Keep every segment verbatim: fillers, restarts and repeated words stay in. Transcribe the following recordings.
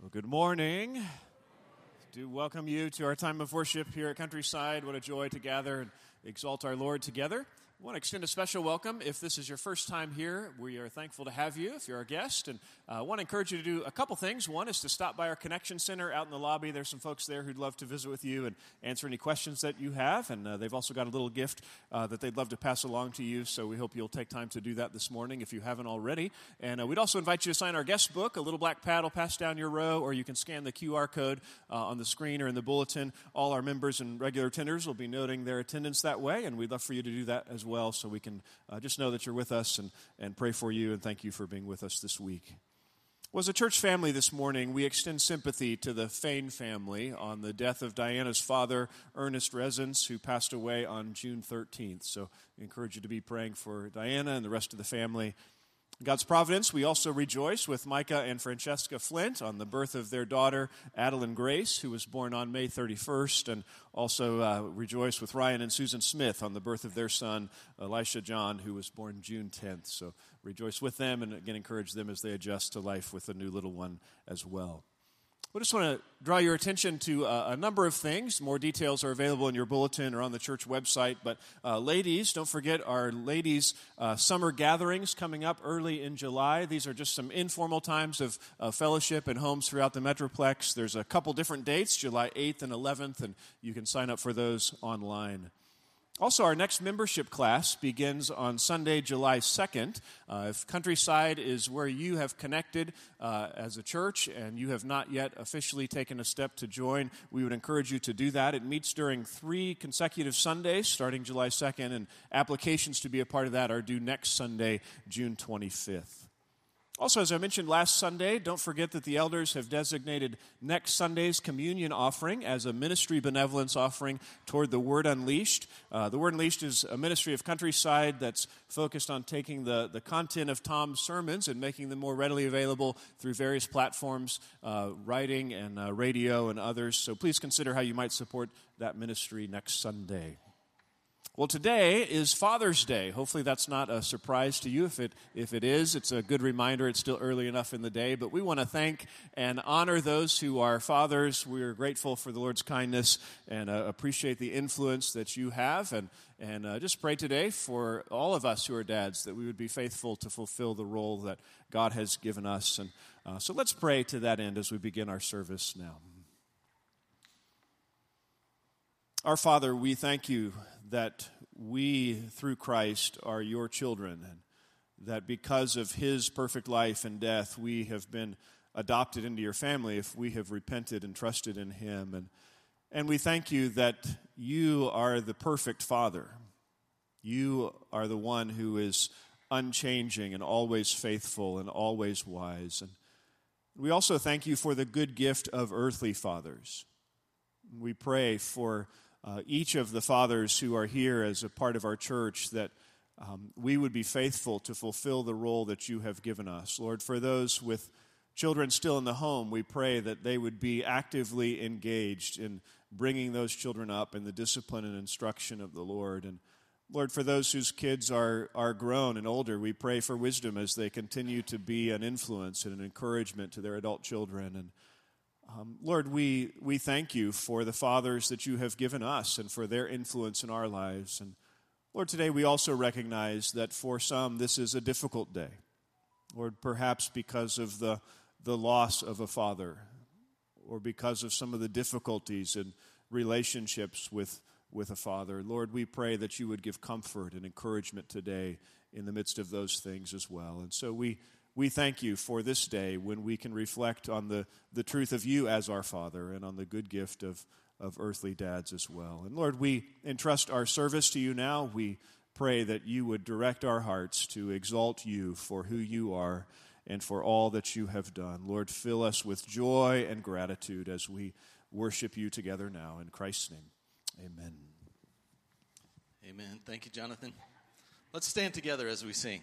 Well, good morning. Do welcome you to our time of worship here at Countryside. What a joy to gather and exalt our Lord together. I want to extend a special welcome. If this is your first time here, we are thankful to have you if you're our guest. And I uh, want to encourage you to do a couple things. One is to stop by our Connection Center out in the lobby. There's some folks there who'd love to visit with you and answer any questions that you have. And uh, they've also got a little gift uh, that they'd love to pass along to you. So we hope you'll take time to do that this morning if you haven't already. And uh, we'd also invite you to sign our guest book. A little black pad will pass down your row, or you can scan the Q R code uh, on the screen or in the bulletin. All our members and regular attenders will be noting their attendance that way, and we'd love for you to do that as well so we can Uh, just know that you're with us and, and pray for you, and thank you for being with us this week. Well, as a church family this morning, we extend sympathy to the Fain family on the death of Diana's father, Ernest Resins, who passed away on June thirteenth. So we encourage you to be praying for Diana and the rest of the family. In God's providence, we also rejoice with Micah and Francesca Flint on the birth of their daughter, Adeline Grace, who was born on May thirty-first, and also uh, rejoice with Ryan and Susan Smith on the birth of their son, Elisha John, who was born June tenth. So rejoice with them, and again, encourage them as they adjust to life with a new little one as well. I just want to draw your attention to uh, a number of things. More details are available in your bulletin or on the church website. But uh, ladies, don't forget our ladies' uh, summer gatherings coming up early in July. These are just some informal times of uh, fellowship in homes throughout the Metroplex. There's a couple different dates, July eighth and eleventh, and you can sign up for those online. Also, our next membership class begins on Sunday, July second. Uh, if Countryside is where you have connected uh, as a church and you have not yet officially taken a step to join, we would encourage you to do that. It meets during three consecutive Sundays starting July second, and applications to be a part of that are due next Sunday, June twenty-fifth. Also, as I mentioned last Sunday, don't forget that the elders have designated next Sunday's communion offering as a ministry benevolence offering toward the Word Unleashed. Uh, the Word Unleashed is a ministry of Countryside that's focused on taking the, the content of Tom's sermons and making them more readily available through various platforms, uh, writing and uh, radio and others. So please consider how you might support that ministry next Sunday. Well, today is Father's Day. Hopefully that's not a surprise to you. If it if it is, it's a good reminder. It's still early enough in the day. But we want to thank and honor those who are fathers. We are grateful for the Lord's kindness and uh, appreciate the influence that you have. And, and uh, just pray today for all of us who are dads that we would be faithful to fulfill the role that God has given us. And uh, so let's pray to that end as we begin our service now. Our Father, we thank you that we, through Christ, are your children, and that because of his perfect life and death, we have been adopted into your family if we have repented and trusted in him. And, and we thank you that you are the perfect Father. You are the one who is unchanging and always faithful and always wise. And we also thank you for the good gift of earthly fathers. We pray for Uh, each of the fathers who are here as a part of our church, that um, we would be faithful to fulfill the role that you have given us. Lord, for those with children still in the home, we pray that they would be actively engaged in bringing those children up in the discipline and instruction of the Lord. And Lord, for those whose kids are, are grown and older, we pray for wisdom as they continue to be an influence and an encouragement to their adult children. And Um, Lord, we, we thank you for the fathers that you have given us and for their influence in our lives. And Lord, today we also recognize that for some this is a difficult day. Lord, perhaps because of the, the loss of a father, or because of some of the difficulties in relationships with, with a father. Lord, we pray that you would give comfort and encouragement today in the midst of those things as well. And so we We thank you for this day when we can reflect on the, the truth of you as our Father and on the good gift of, of earthly dads as well. And Lord, we entrust our service to you now. We pray that you would direct our hearts to exalt you for who you are and for all that you have done. Lord, fill us with joy and gratitude as we worship you together now. In Christ's name, amen. Amen. Thank you, Jonathan. Let's stand together as we sing.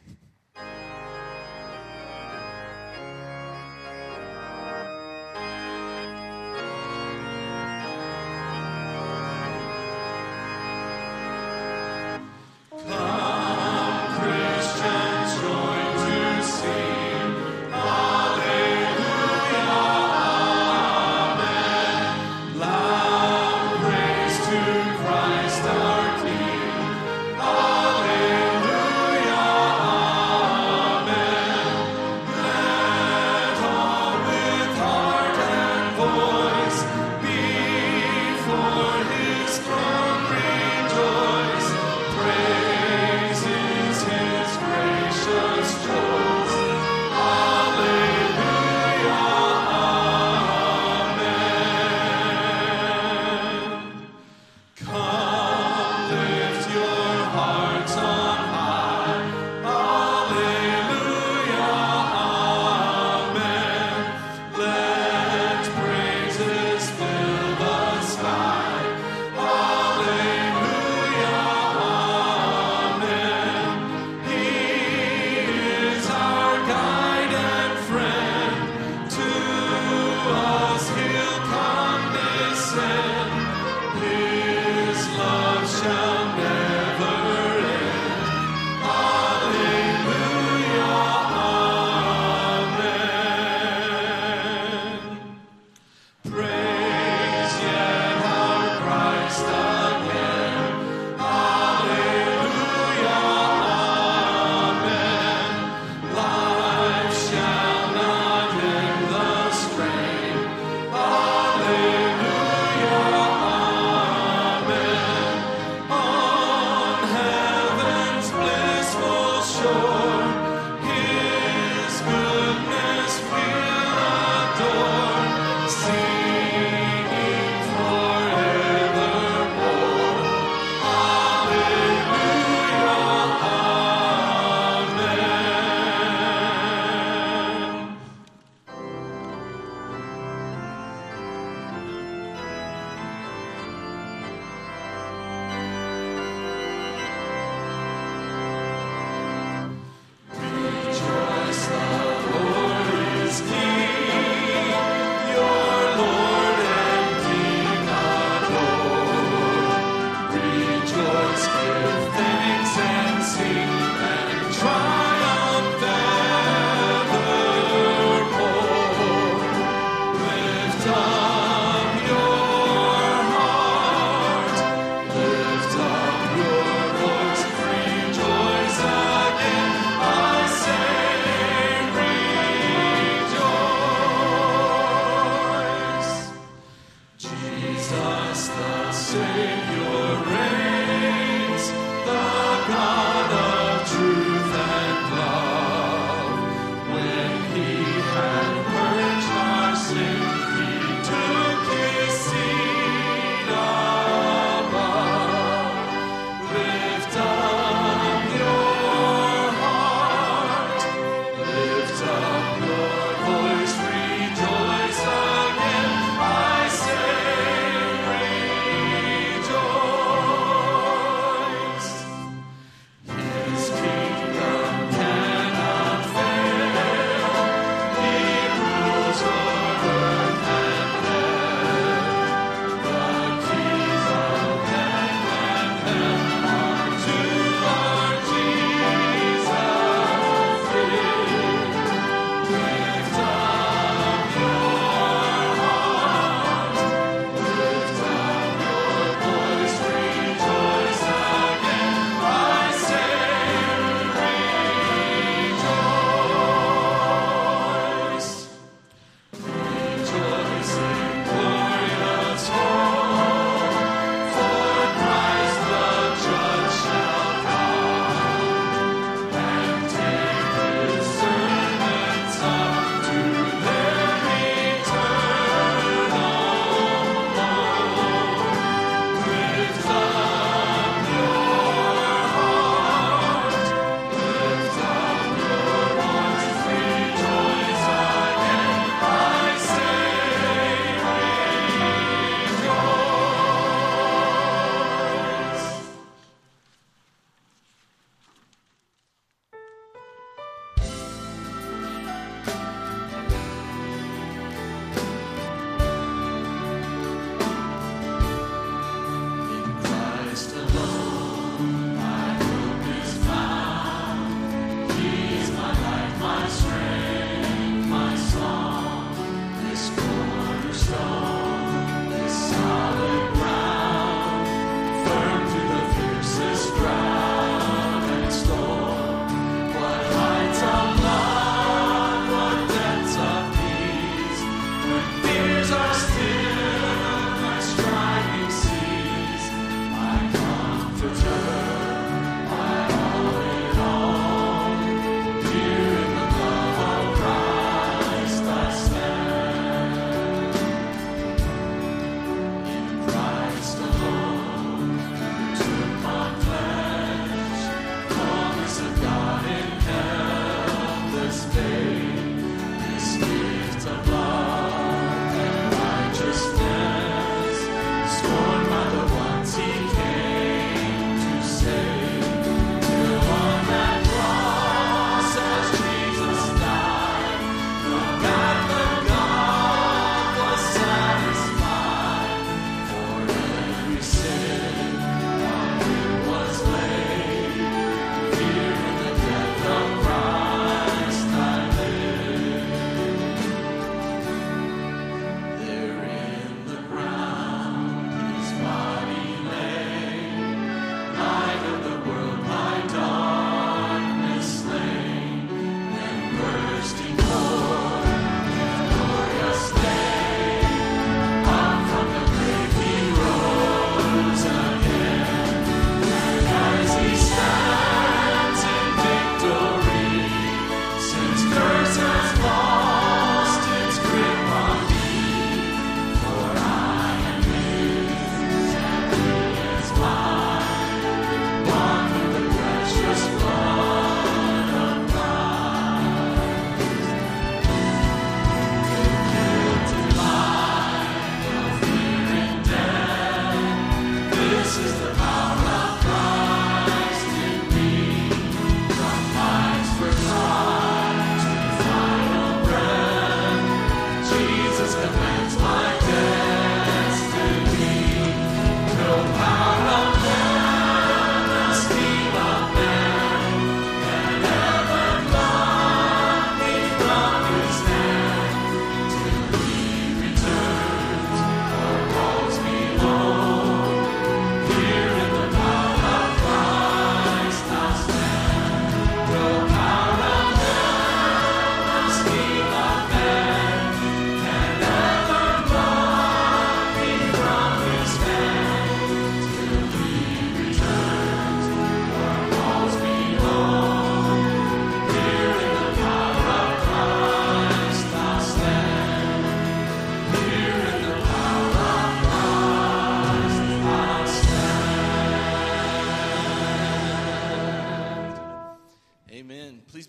Christians join to sing, Hallelujah.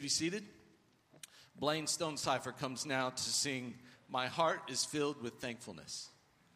be seated. Blaine Stonecipher comes now to sing My Heart is Filled with Thankfulness.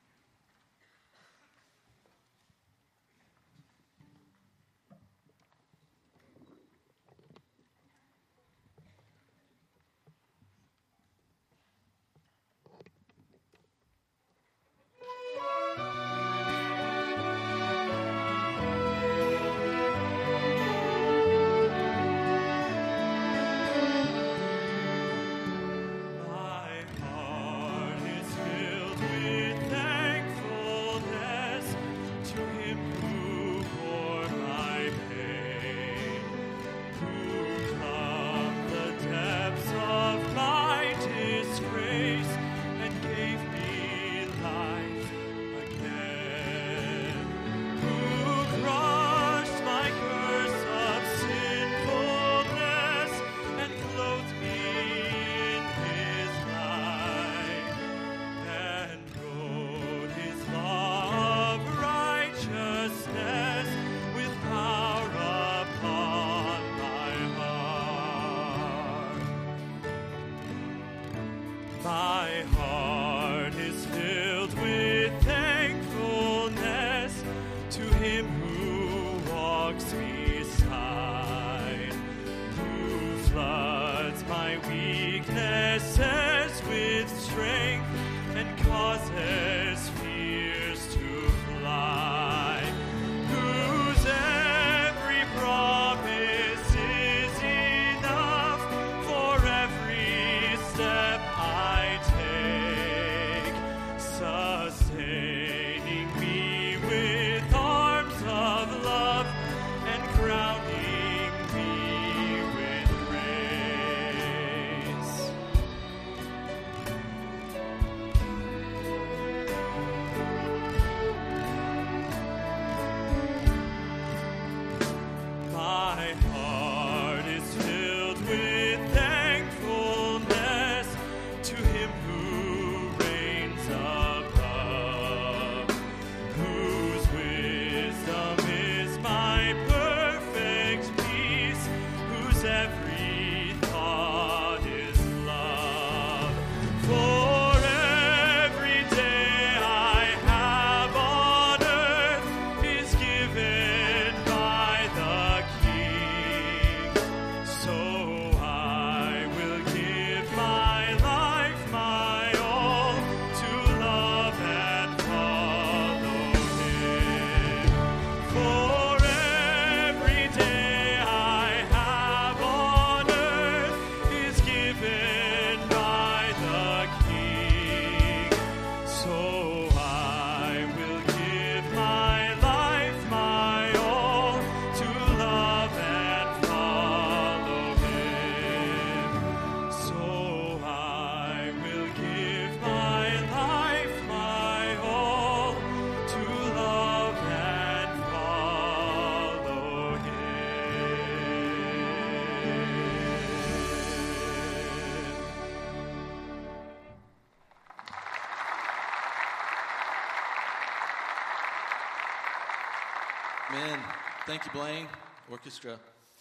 Amen. Thank you, Blaine. Orchestra.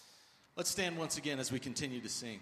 Let's stand once again as we continue to sing.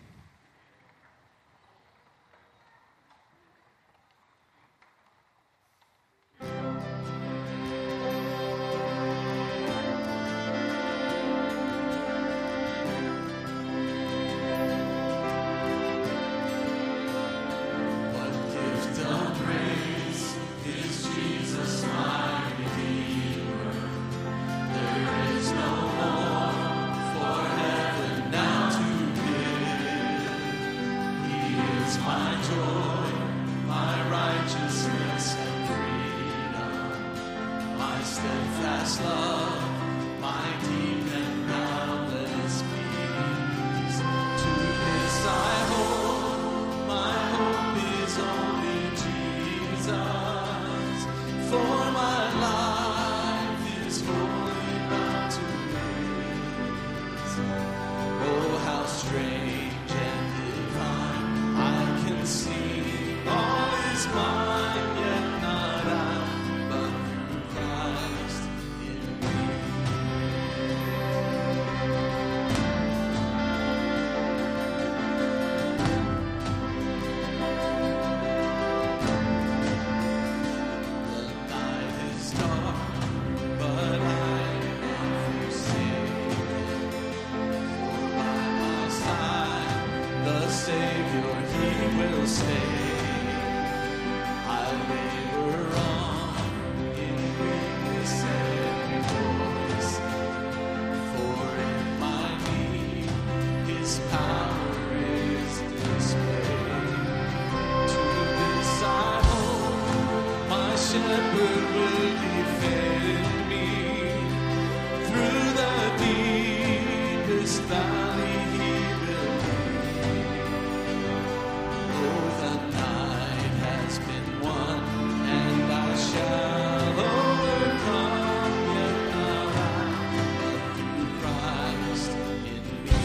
Mine, yet not I, but through Christ in me. shepherd will defend me. Through the deepest valley he will lead. Oh, the night has been won, and I shall overcome, yet not I, but through Christ in me.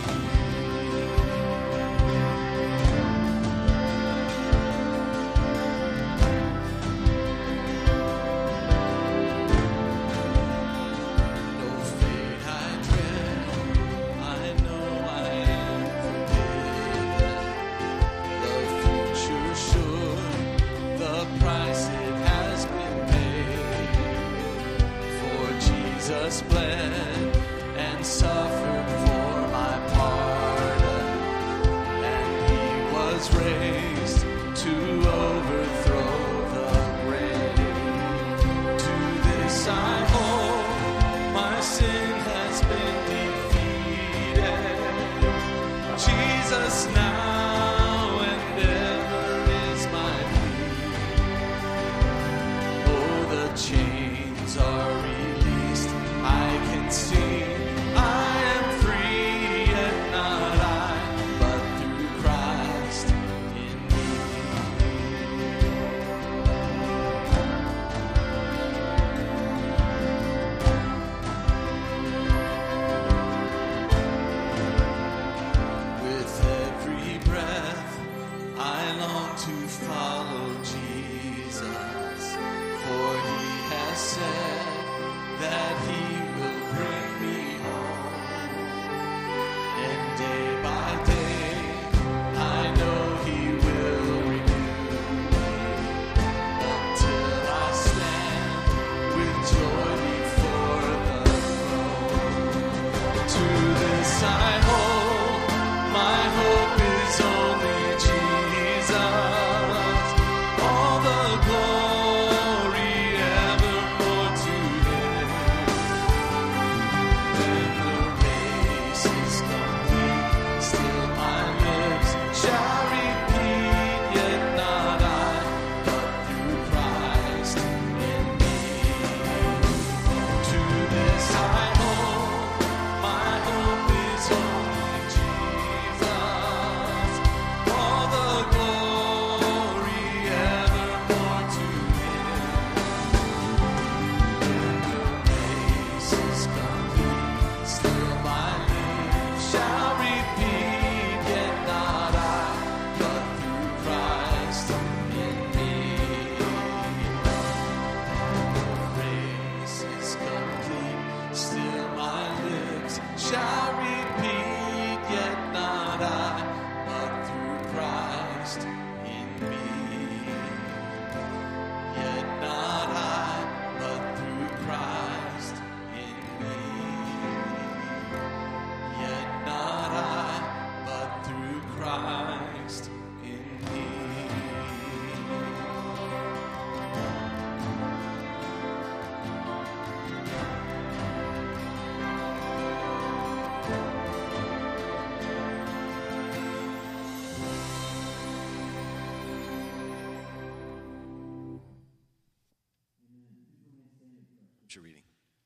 No fate I dread, I know I am forgiven. The future sure, the price it has been paid. For Jesus bled and suffered for my pardon, and he was raised to overthrow the grave. To this I hold, my sin has been defeated. Jesus now and ever is my plea. Oh, the chains are released, I can see I am free, yet not I, but through Christ in me. With every breath, I long to follow Jesus, for he has said that he will bring me home. And day by day, I know he will renew me, until I stand with joy before the throne. To this I hold, my hope is only Jesus. All the glory evermore to him. When the race is complete, still my lips shall repeat, yet not I, but through Christ in me. To this I hold, my hope is only Jesus. All the glory evermore to him. When the race is complete, still my lips shall repeat, yet not I, but through Christ in me. The race is complete, still my lips shall repeat, yet not I, but through Christ in me. Yet not I, but through Christ in me. Yet not I, but through Christ in me. Scripture reading.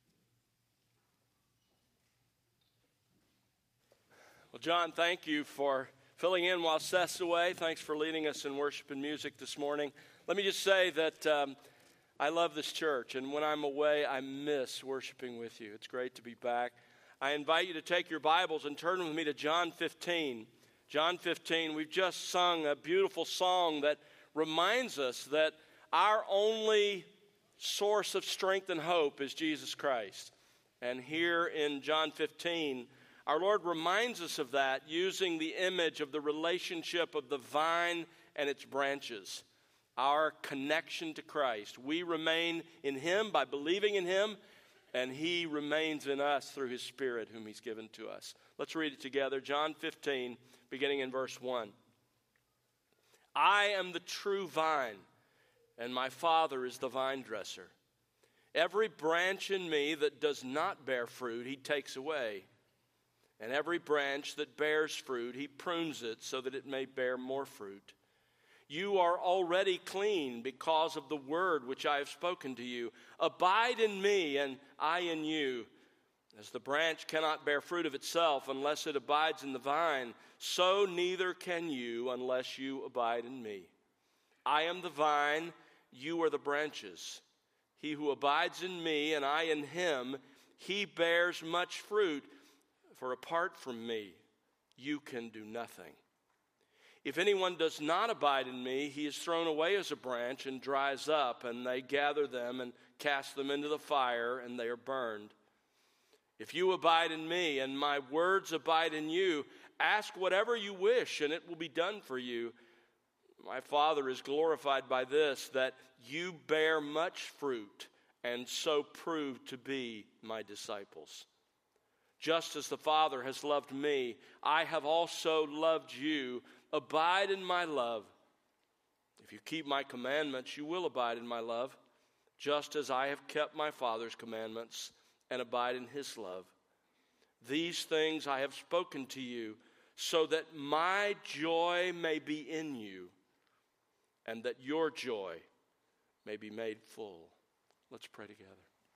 Well, John, thank you for filling in while Seth's away. Thanks for leading us in worship and music this morning. Let me just say that um, I love this church, and when I'm away, I miss worshiping with you. It's great to be back. I invite you to take your Bibles and turn with me to John fifteen. John fifteen, we've just sung a beautiful song that reminds us that our only source of strength and hope is Jesus Christ. And here in John fifteen, our Lord reminds us of that using the image of the relationship of the vine and its branches, our connection to Christ. We remain in him by believing in him, and he remains in us through his Spirit whom he's given to us. Let's read it together. John fifteen, beginning in verse one. I am the true vine, and my Father is the vine dresser. Every branch in me that does not bear fruit, he takes away. And every branch that bears fruit, he prunes it so that it may bear more fruit. You are already clean because of the word which I have spoken to you. Abide in me, and I in you. As the branch cannot bear fruit of itself unless it abides in the vine, so neither can you unless you abide in me. I am the vine, you are the branches. He who abides in me, and I in him, he bears much fruit, for apart from me, you can do nothing. If anyone does not abide in me, he is thrown away as a branch and dries up, and they gather them and cast them into the fire, and they are burned. If you abide in me, and my words abide in you, ask whatever you wish, and it will be done for you. My Father is glorified by this, that you bear much fruit, and so prove to be my disciples. Just as the Father has loved me, I have also loved you. Abide in my love. If you keep my commandments, you will abide in my love, just as I have kept my Father's commandments and abide in his love. These things I have spoken to you, so that my joy may be in you, and that your joy may be made full. Let's pray together.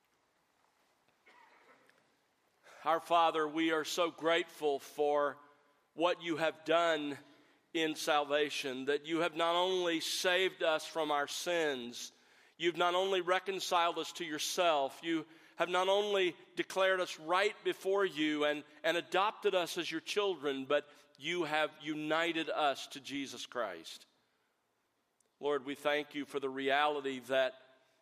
Our Father, we are so grateful for what you have done in salvation, that you have not only saved us from our sins, you've not only reconciled us to yourself, you have not only declared us right before you and, and adopted us as your children, but you have united us to Jesus Christ. Lord, we thank you for the reality that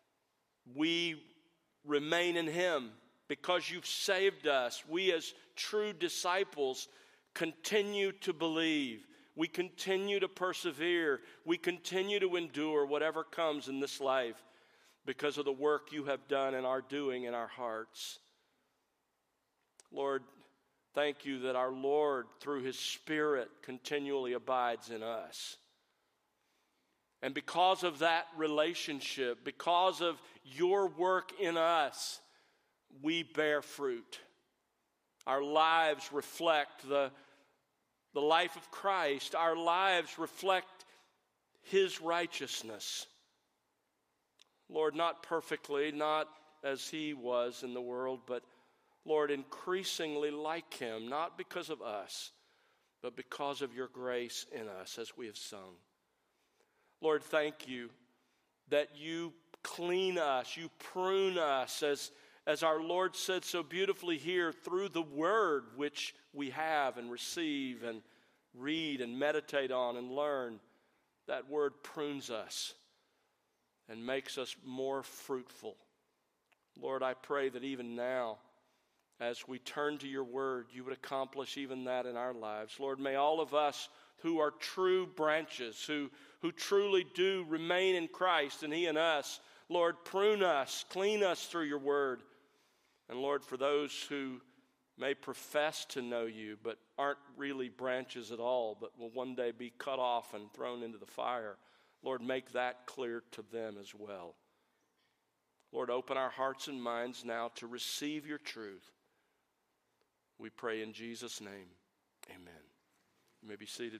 we remain in him because you've saved us. We as true disciples continue to believe. We continue to persevere. We continue to endure whatever comes in this life because of the work you have done and are doing in our hearts. Lord, thank you that our Lord, through his Spirit, continually abides in us. And because of that relationship, because of your work in us, we bear fruit. Our lives reflect the The life of Christ. Our lives reflect his righteousness. Lord, not perfectly, not as he was in the world, but Lord, increasingly like him, not because of us, but because of your grace in us as we have sung. Lord, thank you that you clean us, you prune us, as, as our Lord said so beautifully here, through the word which we have and receive and read and meditate on and learn. That word prunes us and makes us more fruitful. Lord, I pray that even now, as we turn to your word, you would accomplish even that in our lives. Lord, may all of us who are true branches, who, who truly do remain in Christ and he in us, Lord, prune us, clean us through your word. And Lord, for those who may profess to know you, but aren't really branches at all, but will one day be cut off and thrown into the fire, Lord, make that clear to them as well. Lord, open our hearts and minds now to receive your truth. We pray in Jesus' name, amen. You may be seated.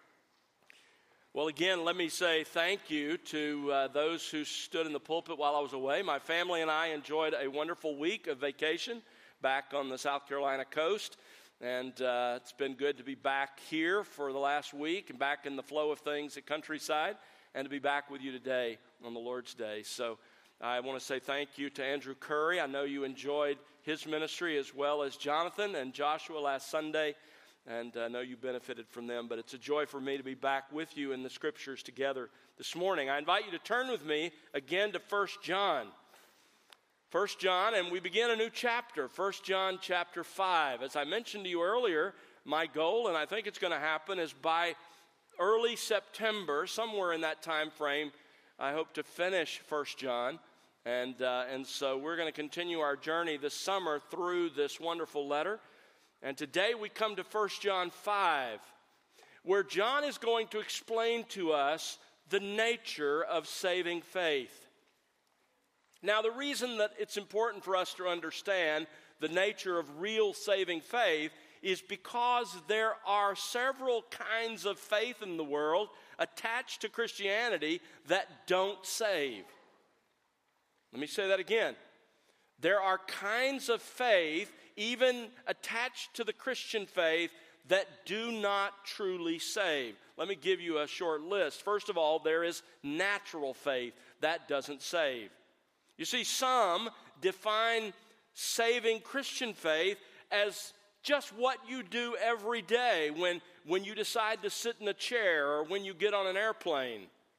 Well, again, let me say thank you to uh, those who stood in the pulpit while I was away. My family and I enjoyed a wonderful week of vacation back on the South Carolina coast, and uh, it's been good to be back here for the last week and back in the flow of things at Countryside, and to be back with you today on the Lord's Day. So I want to say thank you to Andrew Curry. I know you enjoyed his ministry as well as Jonathan and Joshua last Sunday, and I know you benefited from them, but it's a joy for me to be back with you in the Scriptures together this morning. I invite you to turn with me again to First John. First John, and we begin a new chapter, First John chapter five. As I mentioned to you earlier, my goal, and I think it's going to happen, is by early September, somewhere in that time frame, I hope to finish First John. And, uh, and so we're going to continue our journey this summer through this wonderful letter. And today we come to First John five, where John is going to explain to us the nature of saving faith. Now, the reason that it's important for us to understand the nature of real saving faith is because there are several kinds of faith in the world attached to Christianity that don't save. Let me say that again. There are kinds of faith, even attached to the Christian faith, that do not truly save. Let me give you a short list. First of all, there is natural faith. That doesn't save. You see, some define saving Christian faith as just what you do every day when, when you decide to sit in a chair or when you get on an airplane.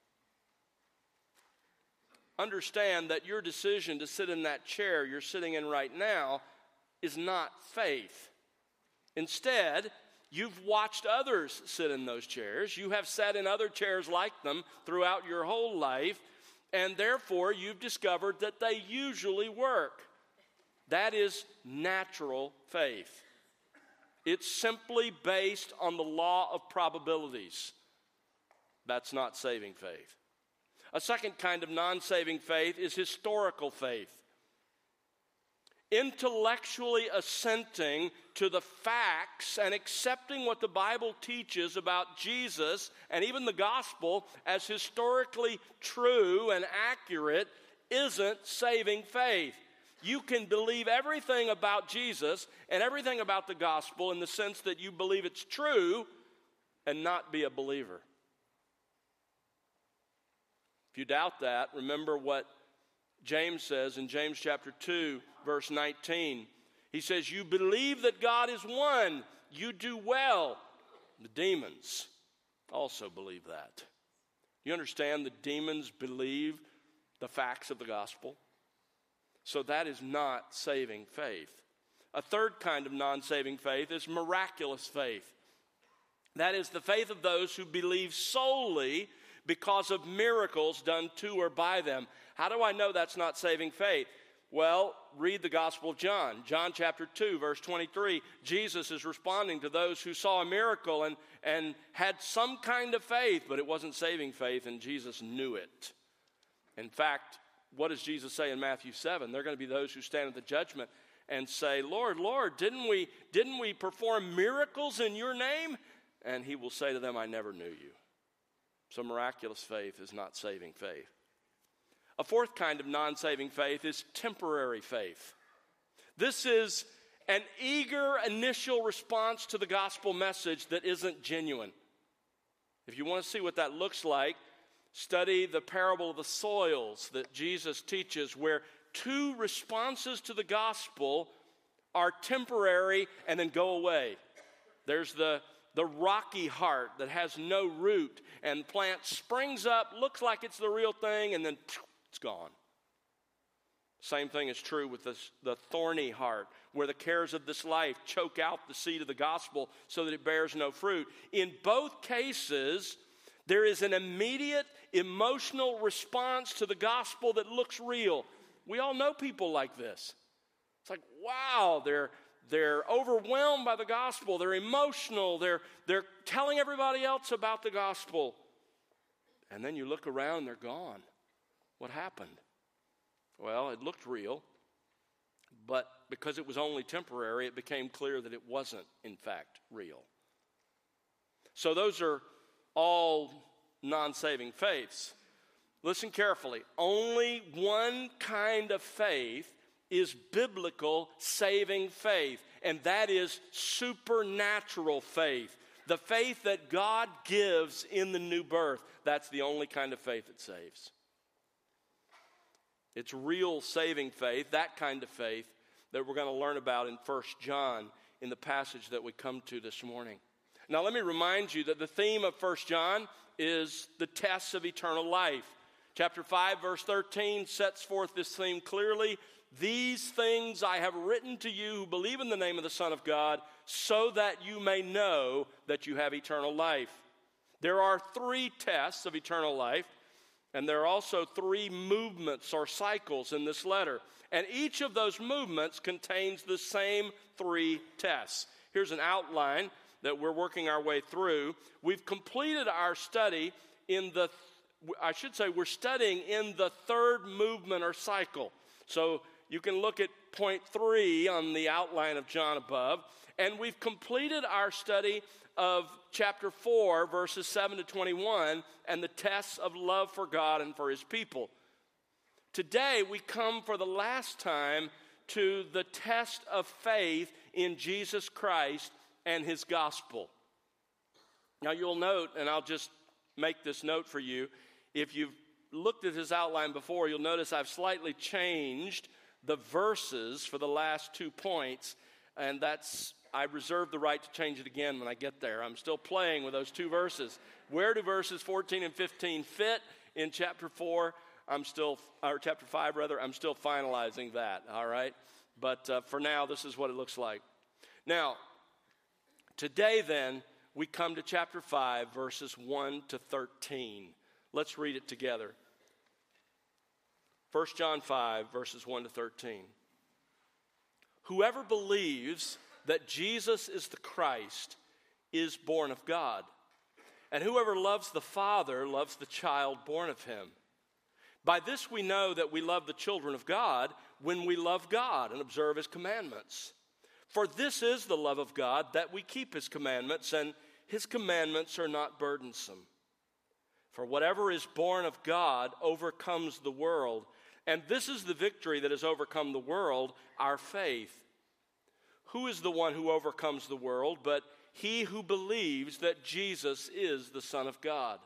Understand that your decision to sit in that chair you're sitting in right now is not faith. Instead, you've watched others sit in those chairs. You have sat in other chairs like them throughout your whole life, and therefore you've discovered that they usually work. That is natural faith. It's simply based on the law of probabilities. That's not saving faith. A second kind of non-saving faith is historical faith. Intellectually assenting to the facts and accepting what the Bible teaches about Jesus and even the gospel as historically true and accurate isn't saving faith. You can believe everything about Jesus and everything about the gospel in the sense that you believe it's true and not be a believer. If you doubt that, remember what James says in James chapter two, verse nineteen. He says, you believe that God is one. You do well. The demons also believe that. You understand the demons believe the facts of the gospel? So that is not saving faith. A third kind of non-saving faith is miraculous faith. That is the faith of those who believe solely because of miracles done to or by them. How do I know that's not saving faith? Well, read the Gospel of John. John chapter two, verse twenty-three. Jesus is responding to those who saw a miracle and, and had some kind of faith, but it wasn't saving faith, and Jesus knew it. In fact, what does Jesus say in Matthew seven? There are going to be those who stand at the judgment and say, Lord, Lord, didn't we, didn't we perform miracles in your name? And he will say to them, I never knew you. So miraculous faith is not saving faith. A fourth kind of non-saving faith is temporary faith. This is an eager initial response to the gospel message that isn't genuine. If you want to see what that looks like, study the parable of the soils that Jesus teaches, where two responses to the gospel are temporary and then go away. There's the The rocky heart that has no root, and plant springs up, looks like it's the real thing, and then it's gone. Same thing is true with this, the thorny heart, where the cares of this life choke out the seed of the gospel so that it bears no fruit. In both cases, there is an immediate emotional response to the gospel that looks real. We all know people like this. It's like, wow, they're They're overwhelmed by the gospel. They're emotional. They're, they're telling everybody else about the gospel. And then you look around, they're gone. What happened? Well, it looked real, but because it was only temporary, it became clear that it wasn't, in fact, real. So those are all non-saving faiths. Listen carefully. Only one kind of faith is biblical saving faith, and that is supernatural faith. The faith that God gives in the new birth. That's the only kind of faith that saves. It's real saving faith, that kind of faith, that we're going to learn about in First John in the passage that we come to this morning. Now let me remind you that the theme of First John is the tests of eternal life. Chapter five, verse thirteen sets forth this theme clearly. These things I have written to you who believe in the name of the Son of God, so that you may know that you have eternal life. There are three tests of eternal life, and there are also three movements or cycles in this letter. And each of those movements contains the same three tests. Here's an outline that we're working our way through. We've completed our study in the, I should say we're studying in the third movement or cycle. So you can look at point three on the outline of John above, and we've completed our study of chapter four, verses seven to twenty-one, and the tests of love for God and for his people. Today, we come for the last time to the test of faith in Jesus Christ and his gospel. Now, you'll note, and I'll just make this note for you, if you've looked at his outline before, you'll notice I've slightly changed the verses for the last two points, and that's, I reserve the right to change it again when I get there. I'm still playing with those two verses. Where do verses fourteen and fifteen fit in chapter four? I'm still, or chapter five rather, I'm still finalizing that, all right? But uh, for now, this is what it looks like. Now, today then, we come to chapter five, verses one to thirteen. Let's read it together. First John five, verses one to thirteen. Whoever believes that Jesus is the Christ is born of God. And whoever loves the Father loves the child born of him. By this we know that we love the children of God when we love God and observe his commandments. For this is the love of God, that we keep his commandments, and his commandments are not burdensome. For whatever is born of God overcomes the world, and this is the victory that has overcome the world, our faith. Who is the one who overcomes the world but he who believes that Jesus is the Son of God?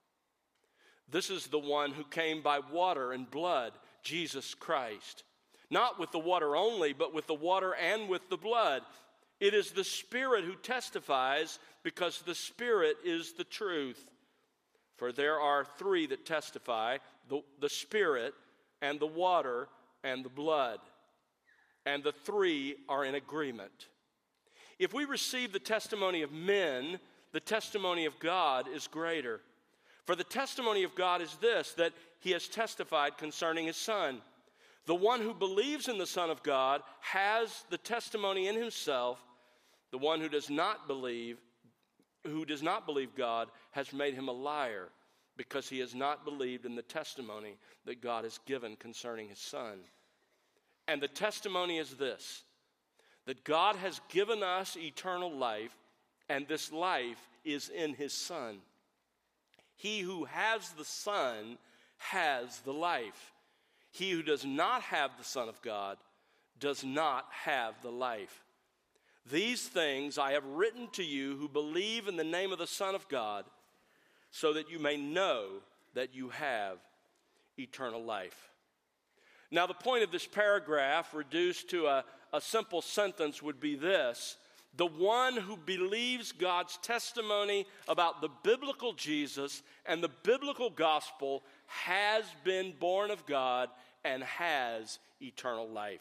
This is the one who came by water and blood, Jesus Christ. Not with the water only, but with the water and with the blood. It is the Spirit who testifies, because the Spirit is the truth. For there are three that testify, the, the Spirit and the water and the blood. And the three are in agreement. If we receive the testimony of men, the testimony of God is greater. For the testimony of God is this, that he has testified concerning his Son. The one who believes in the Son of God has the testimony in himself. The one who does not believe, who does not believe God has made him a liar, because he has not believed in the testimony that God has given concerning his Son. And the testimony is this, that God has given us eternal life, and this life is in his Son. He who has the Son has the life. He who does not have the Son of God does not have the life. These things I have written to you who believe in the name of the Son of God, so that you may know that you have eternal life. Now, the point of this paragraph, reduced to a, a simple sentence, would be this: the one who believes God's testimony about the biblical Jesus and the biblical gospel has been born of God and has eternal life.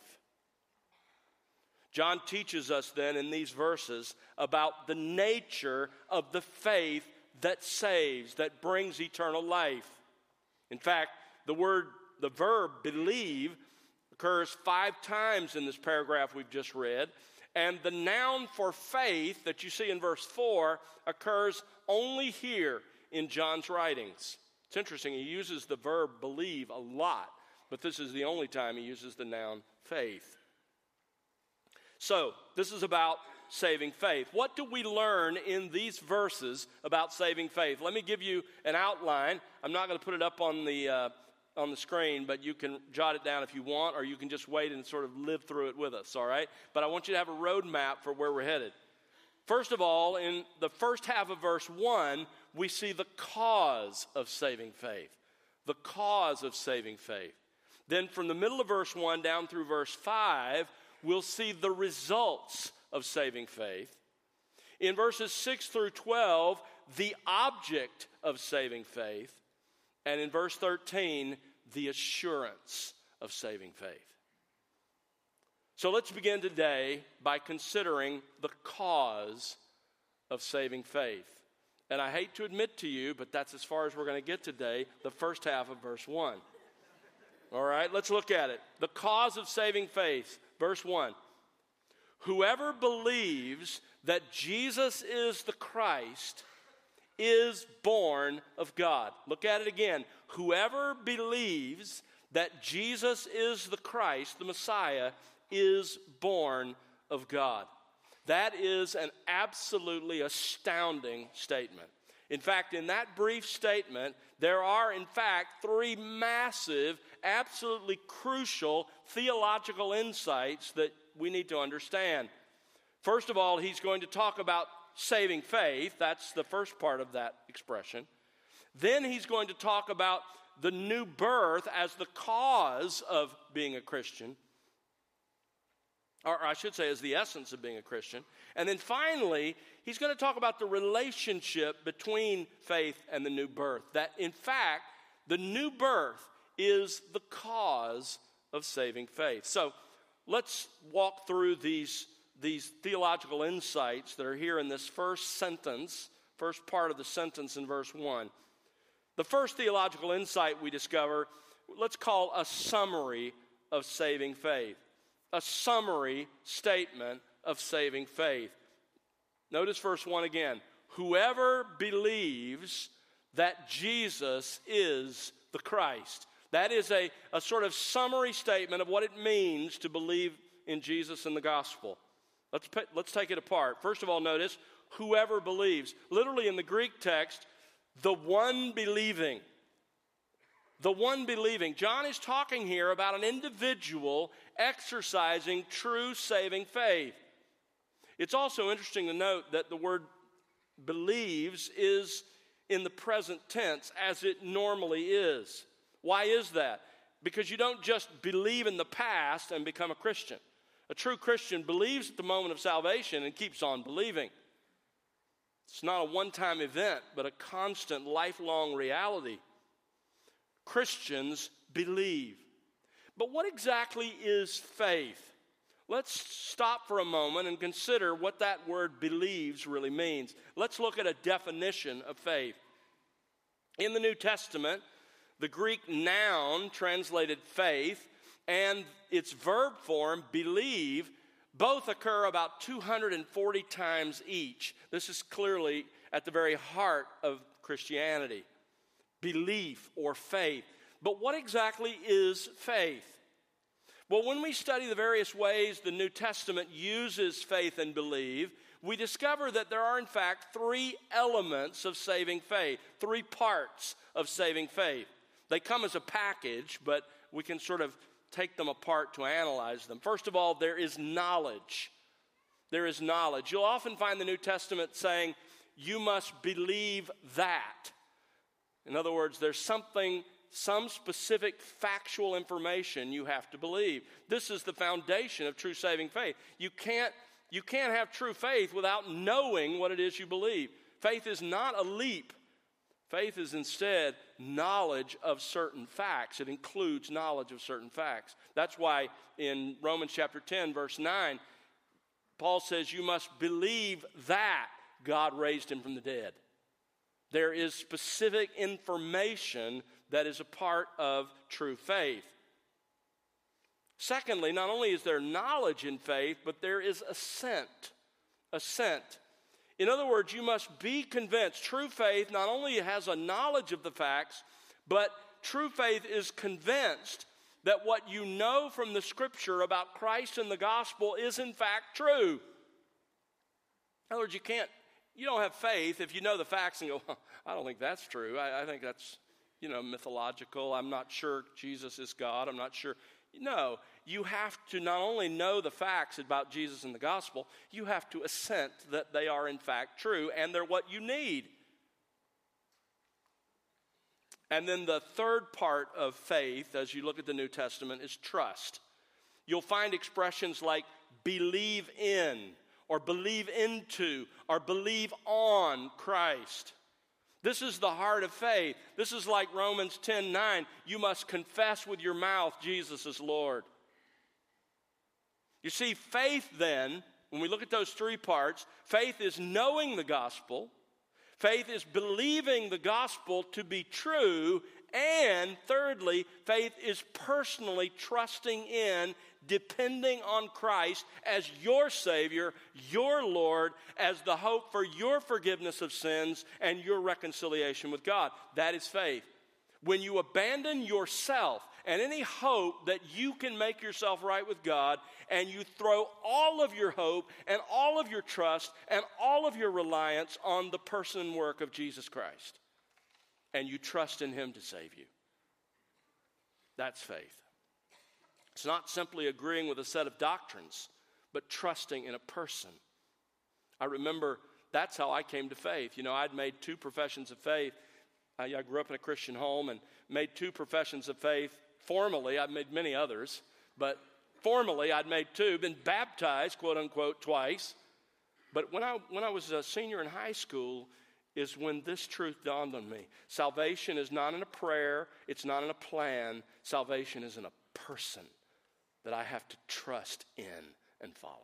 John teaches us then in these verses about the nature of the faith that saves, that brings eternal life. In fact, the word, the verb believe occurs five times in this paragraph we've just read, and the noun for faith that you see in verse four occurs only here in John's writings. It's interesting, he uses the verb believe a lot, but this is the only time he uses the noun faith. So, this is about saving faith. What do we learn in these verses about saving faith? Let me give you an outline. I'm not going to put it up on the uh, on the screen, but you can jot it down if you want, or you can just wait and sort of live through it with us, all right? But I want you to have a roadmap for where we're headed. First of all, in the first half of verse one, we see the cause of saving faith. The cause of saving faith. Then from the middle of verse one down through verse five, we'll see the results of saving faith. In verses six through twelve, the object of saving faith. And in verse thirteen, the assurance of saving faith. So let's begin today by considering the cause of saving faith. And I hate to admit to you, but that's as far as we're going to get today, the first half of verse one. All right, let's look at it. The cause of saving faith, verse one. Whoever believes that Jesus is the Christ is born of God. Look at it again. Whoever believes that Jesus is the Christ, the Messiah, is born of God. That is an absolutely astounding statement. In fact, in that brief statement, there are, in fact, three massive, absolutely crucial theological insights that we need to understand. First of all, he's going to talk about saving faith. That's the first part of that expression. Then he's going to talk about the new birth as the cause of being a Christian. Or I should say as the essence of being a Christian. And then finally, he's going to talk about the relationship between faith and the new birth. That in fact, the new birth is the cause of saving faith. So let's walk through these, these theological insights that are here in this first sentence, first part of the sentence in verse one. The first theological insight we discover, let's call a summary of saving faith. A summary statement of saving faith. Notice verse one again. Whoever believes that Jesus is the Christ. That is a, a sort of summary statement of what it means to believe in Jesus and the gospel. Let's, let's take it apart. First of all, notice, whoever believes. Literally in the Greek text, the one believing. The one believing. John is talking here about an individual exercising true saving faith. It's also interesting to note that the word believes is in the present tense as it normally is. Why is that? Because you don't just believe in the past and become a Christian. A true Christian believes at the moment of salvation and keeps on believing. It's not a one-time event, but a constant, lifelong reality. Christians believe. But what exactly is faith? Let's stop for a moment and consider what that word believes really means. Let's look at a definition of faith. In the New Testament, the Greek noun translated faith and its verb form, believe, both occur about two hundred forty times each. This is clearly at the very heart of Christianity. Belief or faith. But what exactly is faith? Well, when we study the various ways the New Testament uses faith and believe, we discover that there are in fact three elements of saving faith, three parts of saving faith. They come as a package, but we can sort of take them apart to analyze them. First of all, there is knowledge. There is knowledge. You'll often find the New Testament saying, you must believe that. In other words, there's something, some specific factual information you have to believe. This is the foundation of true saving faith. You can't, you can't have true faith without knowing what it is you believe. Faith is not a leap. Faith is instead knowledge of certain facts. It includes knowledge of certain facts. That's why in Romans chapter ten, verse nine, Paul says you must believe that God raised him from the dead. There is specific information that is a part of true faith. Secondly, not only is there knowledge in faith, but there is assent. Assent. In other words, you must be convinced. True faith not only has a knowledge of the facts, but true faith is convinced that what you know from the Scripture about Christ and the gospel is in fact true. In other words, you can't, you don't have faith if you know the facts and go, well, I don't think that's true. I, I think that's, you know, mythological. I'm not sure Jesus is God. I'm not sure. No, you have to not only know the facts about Jesus and the gospel, you have to assent that they are in fact true and they're what you need. And then the third part of faith, as you look at the New Testament, is trust. You'll find expressions like believe in, or believe into, or believe on Christ. This is the heart of faith. This is like Romans ten nine. You must confess with your mouth Jesus is Lord. You see, faith then, when we look at those three parts, faith is knowing the gospel. Faith is believing the gospel to be true. And thirdly, faith is personally trusting in, depending on Christ as your Savior, your Lord, as the hope for your forgiveness of sins and your reconciliation with God. That is faith. When you abandon yourself and any hope that you can make yourself right with God, and you throw all of your hope and all of your trust and all of your reliance on the person and work of Jesus Christ, and you trust in him to save you. That's faith. It's not simply agreeing with a set of doctrines, but trusting in a person. I remember that's how I came to faith. You know, I'd made two professions of faith. I, I grew up in a Christian home and made two professions of faith. Formally, I've made many others, but formally I'd made two, been baptized, quote unquote, twice. But when I, when I was a senior in high school is when this truth dawned on me. Salvation is not in a prayer, it's not in a plan. Salvation is in a person that I have to trust in and follow.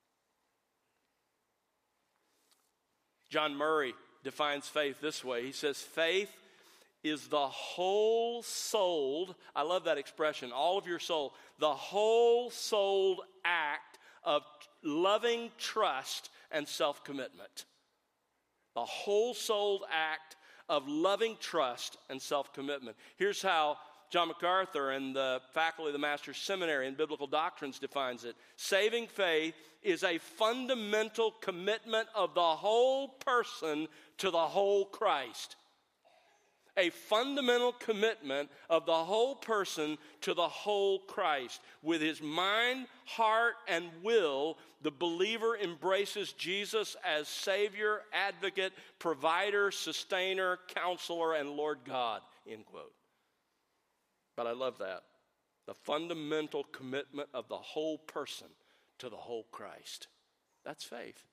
John Murray defines faith this way. He says, faith is the whole-souled, I love that expression, all of your soul, the whole-souled act of loving trust and self-commitment. The whole-souled act of loving trust and self-commitment. Here's how John MacArthur and the faculty of the Master's Seminary in Biblical Doctrines defines it. Saving faith is a fundamental commitment of the whole person to the whole Christ. A fundamental commitment of the whole person to the whole Christ. With his mind, heart, and will, the believer embraces Jesus as Savior, Advocate, Provider, Sustainer, Counselor, and Lord God, end quote. But I love that. The fundamental commitment of the whole person to the whole Christ. That's faith.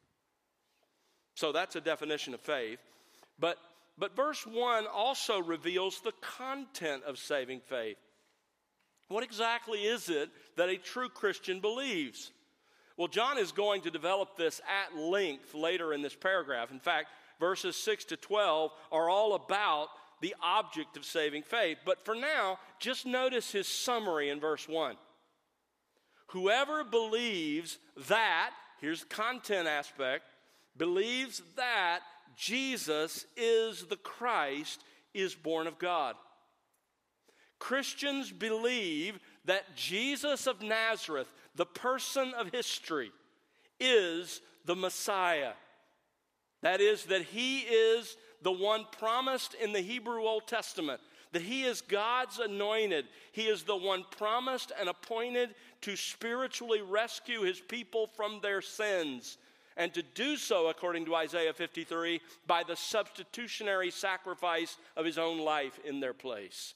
So that's a definition of faith. But, but verse one also reveals the content of saving faith. What exactly is it that a true Christian believes? Well, John is going to develop this at length later in this paragraph. In fact, verses six to twelve are all about the object of saving faith. But for now, just notice his summary in verse one. Whoever believes that, here's the content aspect, believes that Jesus is the Christ is born of God. Christians believe that Jesus of Nazareth, the person of history, is the Messiah. That is, that he is the one promised in the Hebrew Old Testament, that he is God's anointed. He is the one promised and appointed to spiritually rescue his people from their sins, and to do so, according to Isaiah fifty-three, by the substitutionary sacrifice of his own life in their place.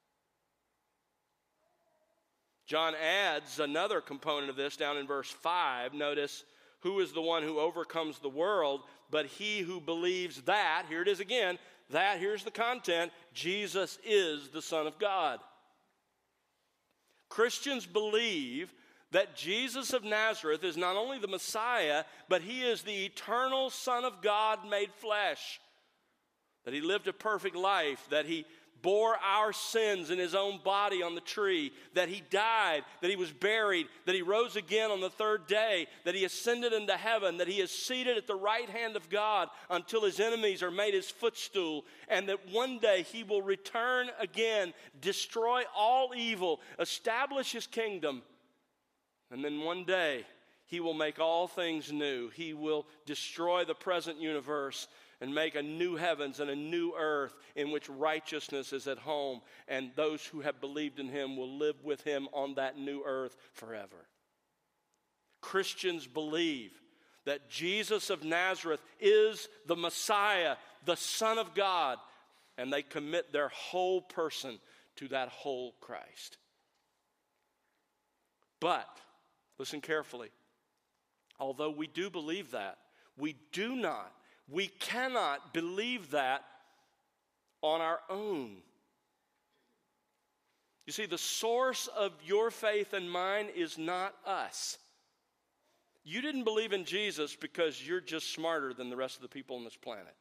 John adds another component of this down in verse five. Notice, who is the one who overcomes the world, but he who believes that, here it is again, that, here's the content, Jesus is the Son of God. Christians believe that Jesus of Nazareth is not only the Messiah, but he is the eternal Son of God made flesh. That he lived a perfect life, that he bore our sins in his own body on the tree, that he died, that he was buried, that he rose again on the third day, that he ascended into heaven, that he is seated at the right hand of God until his enemies are made his footstool, and that one day he will return again, destroy all evil, establish his kingdom, and then one day he will make all things new. He will destroy the present universe and make a new heavens and a new earth in which righteousness is at home, and those who have believed in him will live with him on that new earth forever. Christians believe that Jesus of Nazareth is the Messiah, the Son of God, and they commit their whole person to that whole Christ. But, listen carefully, although we do believe that, we do not We cannot believe that on our own. You see, the source of your faith and mine is not us. You didn't believe in Jesus because you're just smarter than the rest of the people on this planet.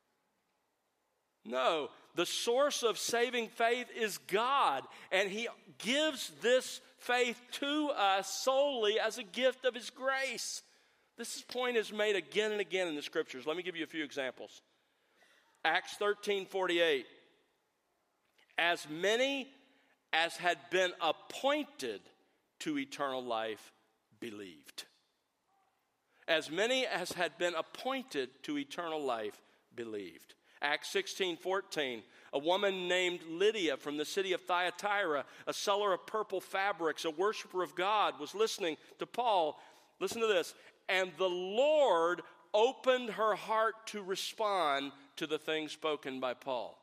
No, the source of saving faith is God, and he gives this faith to us solely as a gift of his grace. This point is made again and again in the scriptures. Let me give you a few examples. Acts thirteen forty-eight. As many as had been appointed to eternal life believed. As many as had been appointed to eternal life believed. Acts sixteen fourteen, a woman named Lydia from the city of Thyatira, a seller of purple fabrics, a worshiper of God, was listening to Paul. Listen to this. And the Lord opened her heart to respond to the things spoken by Paul.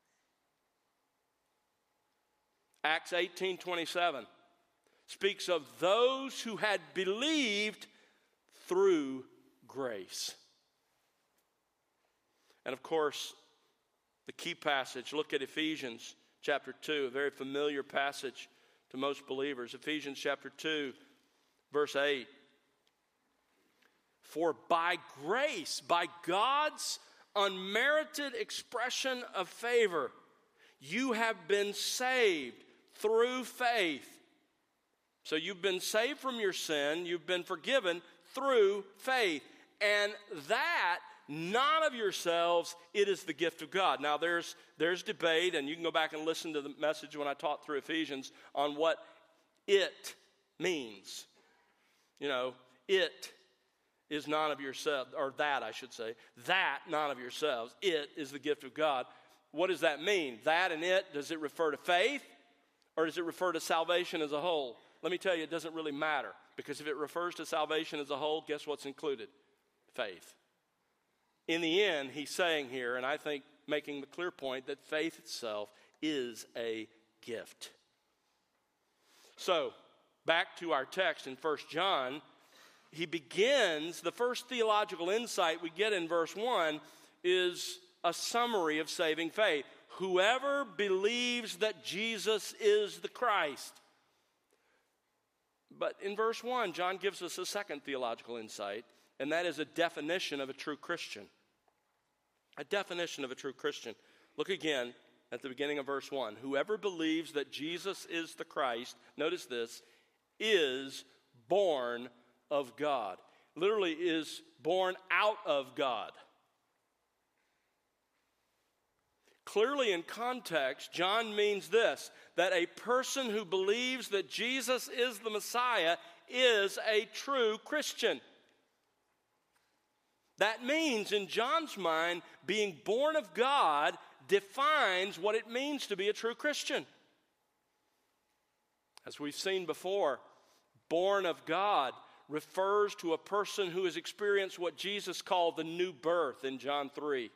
Acts eighteen twenty-seven speaks of those who had believed through grace. And of course, the key passage, look at Ephesians chapter two, a very familiar passage to most believers. Ephesians chapter two, verse eight. For by grace, by God's unmerited expression of favor, you have been saved through faith. So you've been saved from your sin, you've been forgiven through faith. And that, not of yourselves, it is the gift of God. Now there's there's debate, and you can go back and listen to the message when I taught through Ephesians on what it means. You know, it is not of yourselves, or that I should say, that not of yourselves, it is the gift of God. What does that mean? That and it, does it refer to faith, or does it refer to salvation as a whole? Let me tell you, it doesn't really matter, because if it refers to salvation as a whole, guess what's included? Faith. In the end, he's saying here, and I think making the clear point, that faith itself is a gift. So, back to our text in First John, he begins, the first theological insight we get in verse one is a summary of saving faith. Whoever believes that Jesus is the Christ. But in verse one, John gives us a second theological insight, and that is a definition of a true Christian. A definition of a true Christian. Look again at the beginning of verse one. Whoever believes that Jesus is the Christ, notice this, is born of God. Literally is born out of God. Clearly in context, John means this, that a person who believes that Jesus is the Messiah is a true Christian. That means, in John's mind, being born of God defines what it means to be a true Christian. As we've seen before, born of God refers to a person who has experienced what Jesus called the new birth in John three.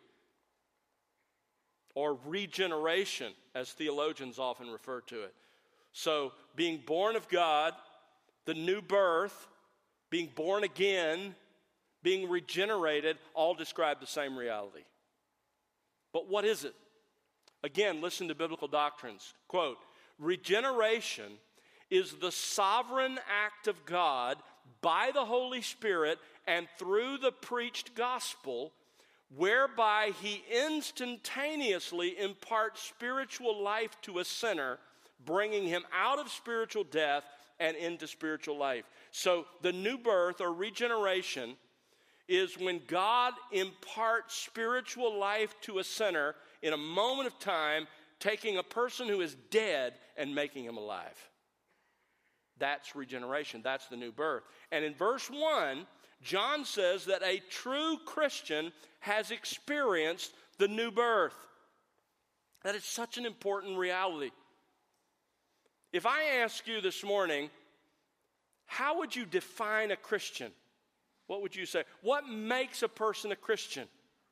Or regeneration, as theologians often refer to it. So, being born of God, the new birth, being born again, being regenerated, all describe the same reality. But what is it? Again, listen to biblical doctrines. Quote, regeneration is the sovereign act of God by the Holy Spirit and through the preached gospel, whereby he instantaneously imparts spiritual life to a sinner, bringing him out of spiritual death and into spiritual life. So the new birth or regeneration is when God imparts spiritual life to a sinner in a moment of time, taking a person who is dead and making him alive. That's regeneration. That's the new birth. And in verse one, John says that a true Christian has experienced the new birth. That is such an important reality. If I ask you this morning, how would you define a Christian? What would you say? What makes a person a Christian?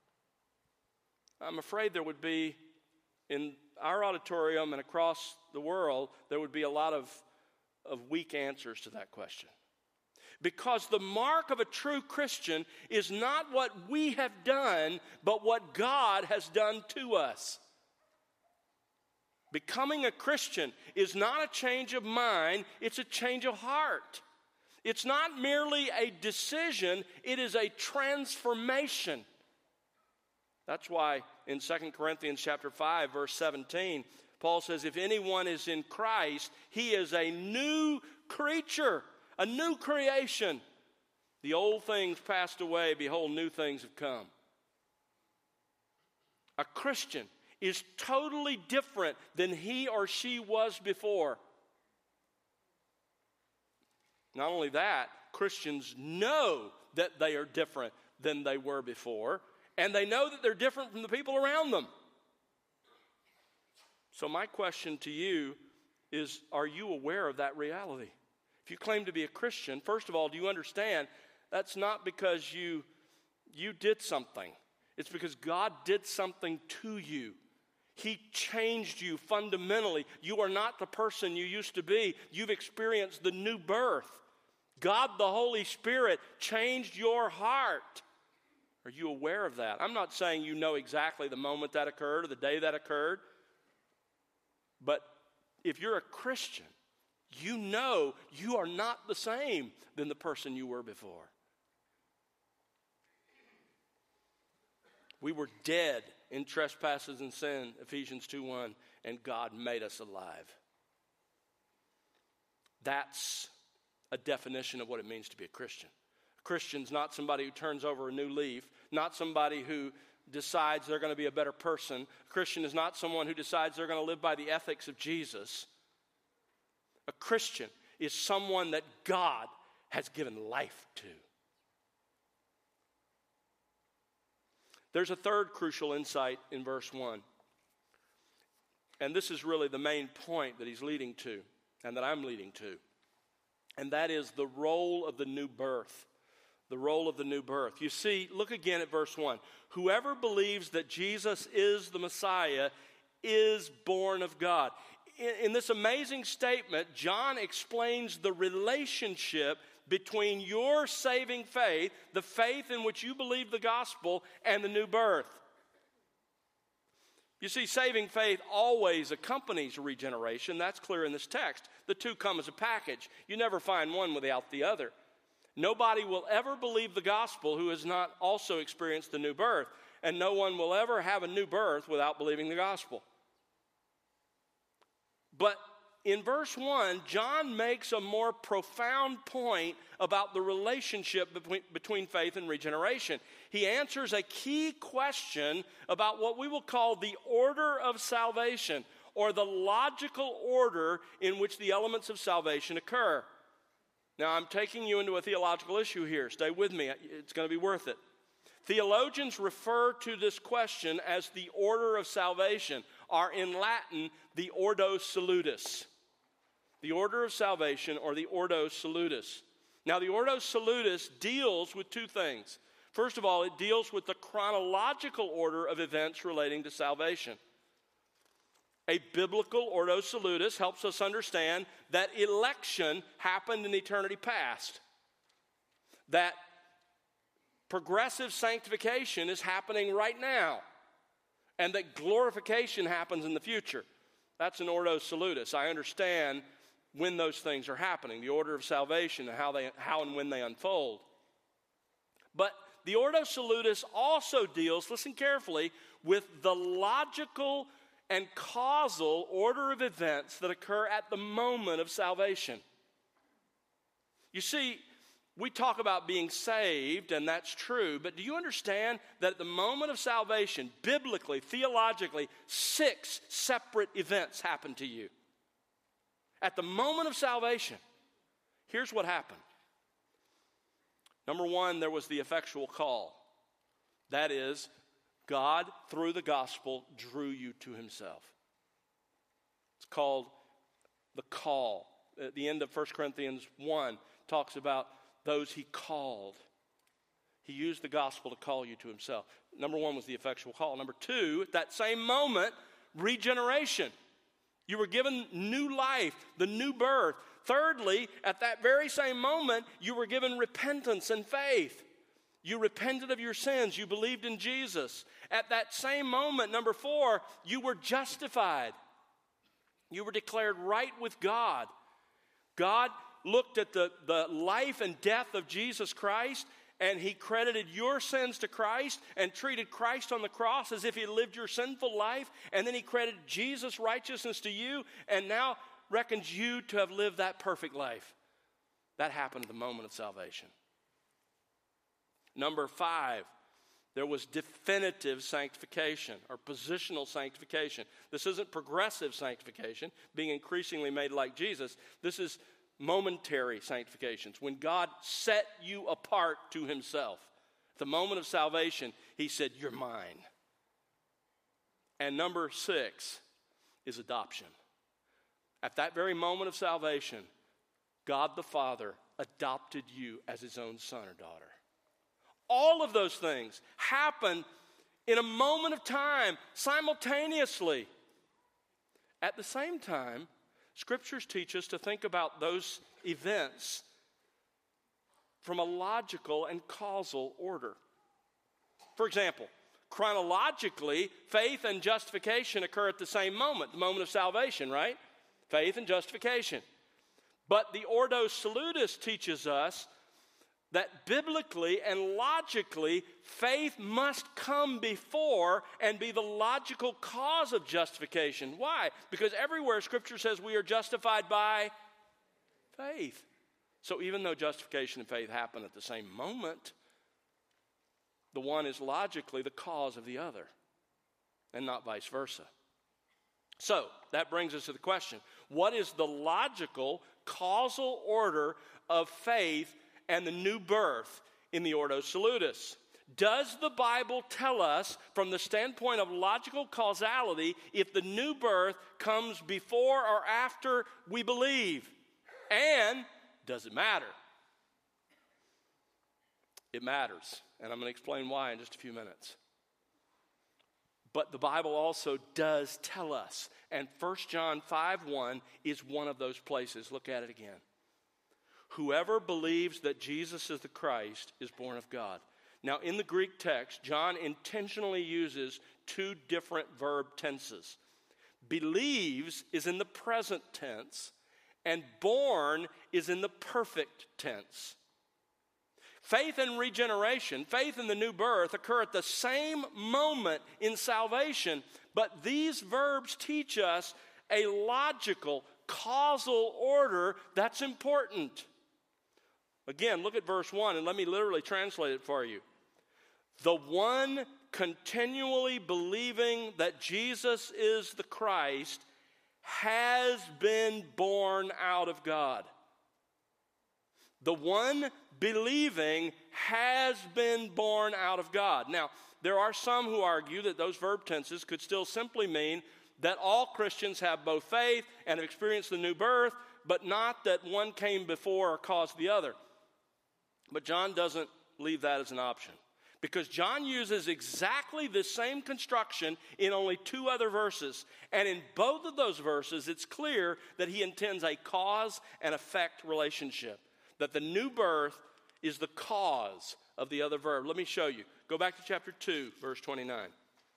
I'm afraid there would be, in our auditorium and across the world, there would be a lot of, of weak answers to that question. Because the mark of a true Christian is not what we have done, but what God has done to us. Becoming a Christian is not a change of mind, it's a change of heart. It's not merely a decision, it is a transformation. That's why in Second Corinthians chapter five, verse seventeen, Paul says, if anyone is in Christ, he is a new creature, a new creation. The old things passed away, behold, new things have come. A Christian is totally different than he or she was before. Not only that, Christians know that they are different than they were before, and they know that they're different from the people around them. So my question to you is, are you aware of that reality? If you claim to be a Christian, first of all, do you understand that's not because you, you did something. It's because God did something to you. He changed you fundamentally. You are not the person you used to be. You've experienced the new birth. God, the Holy Spirit, changed your heart. Are you aware of that? I'm not saying you know exactly the moment that occurred or the day that occurred. But if you're a Christian, you know you are not the same than the person you were before. We were dead in trespasses and sin, Ephesians two one, and God made us alive. That's a definition of what it means to be a Christian. A Christian's not somebody who turns over a new leaf, not somebody who decides they're going to be a better person. A Christian is not someone who decides they're going to live by the ethics of Jesus. A Christian is someone that God has given life to. There's a third crucial insight in verse one. And this is really the main point that he's leading to, and that I'm leading to. And that is the role of the new birth. The role of the new birth. You see, look again at verse one. Whoever believes that Jesus is the Messiah is born of God. In, in this amazing statement, John explains the relationship between your saving faith, the faith in which you believe the gospel, and the new birth. You see, saving faith always accompanies regeneration. That's clear in this text. The two come as a package. You never find one without the other. Nobody will ever believe the gospel who has not also experienced the new birth. And no one will ever have a new birth without believing the gospel. But in verse one, John makes a more profound point about the relationship between, between faith and regeneration. He answers a key question about what we will call the order of salvation, or the logical order in which the elements of salvation occur. Now, I'm taking you into a theological issue here. Stay with me. It's going to be worth it. Theologians refer to this question as the order of salvation, or in Latin, the Ordo Salutis. The order of salvation, or the Ordo Salutis. Now, the Ordo Salutis deals with two things. First of all, it deals with the chronological order of events relating to salvation. A biblical Ordo Salutis helps us understand that election happened in eternity past. That progressive sanctification is happening right now. And that glorification happens in the future. That's an Ordo Salutis. I understand when those things are happening, the order of salvation, and how, they, how and when they unfold. But the Ordo Salutis also deals, listen carefully, with the logical and causal order of events that occur at the moment of salvation. You see, we talk about being saved, and that's true, but do you understand that at the moment of salvation, biblically, theologically, six separate events happen to you? At the moment of salvation, here's what happened. Number one, there was the effectual call. That is, God, through the gospel, drew you to himself. It's called the call. At the end of First Corinthians one, talks about those he called. He used the gospel to call you to himself. Number one was the effectual call. Number two, at that same moment, regeneration. You were given new life, the new birth. Thirdly, at that very same moment, you were given repentance and faith. You repented of your sins. You believed in Jesus. At that same moment, number four, you were justified. You were declared right with God. God looked at the, the life and death of Jesus Christ, and he credited your sins to Christ and treated Christ on the cross as if he lived your sinful life, and then he credited Jesus' righteousness to you, and now reckons you to have lived that perfect life. That happened at the moment of salvation. Number five, There was definitive sanctification or positional sanctification. This isn't progressive sanctification, being increasingly made like Jesus. This is momentary sanctifications. When God set you apart to himself, the moment of salvation, he said, you're mine. And number six is adoption. At that very moment of salvation, God the Father adopted you as his own son or daughter. All of those things happen in a moment of time, simultaneously. At the same time, scriptures teach us to think about those events from a logical and causal order. For example, chronologically, faith and justification occur at the same moment, the moment of salvation, right? Faith and justification. But the Ordo Salutis teaches us that biblically and logically, faith must come before and be the logical cause of justification. Why? Because everywhere Scripture says we are justified by faith. So even though justification and faith happen at the same moment, the one is logically the cause of the other, and not vice versa. So that brings us to the question, what is the logical, causal order of faith and the new birth in the Ordo Salutis? Does the Bible tell us, from the standpoint of logical causality, if the new birth comes before or after we believe? And does it matter? It matters, and I'm going to explain why in just a few minutes. But the Bible also does tell us, and First John five one is one of those places. Look at it again. Whoever believes that Jesus is the Christ is born of God. Now, in the Greek text, John intentionally uses two different verb tenses. Believes is in the present tense, and born is in the perfect tense. Faith and regeneration, faith and the new birth occur at the same moment in salvation, but these verbs teach us a logical, causal order that's important. Again, look at verse one, and let me literally translate it for you. The one continually believing that Jesus is the Christ has been born out of God. The one believing has been born out of God. Now, there are some who argue that those verb tenses could still simply mean that all Christians have both faith and have experienced the new birth, but not that one came before or caused the other. But John doesn't leave that as an option, because John uses exactly the same construction in only two other verses. And in both of those verses, it's clear that he intends a cause and effect relationship, that the new birth is the cause of the other verb. Let me show you. Go back to chapter two, verse twenty-nine.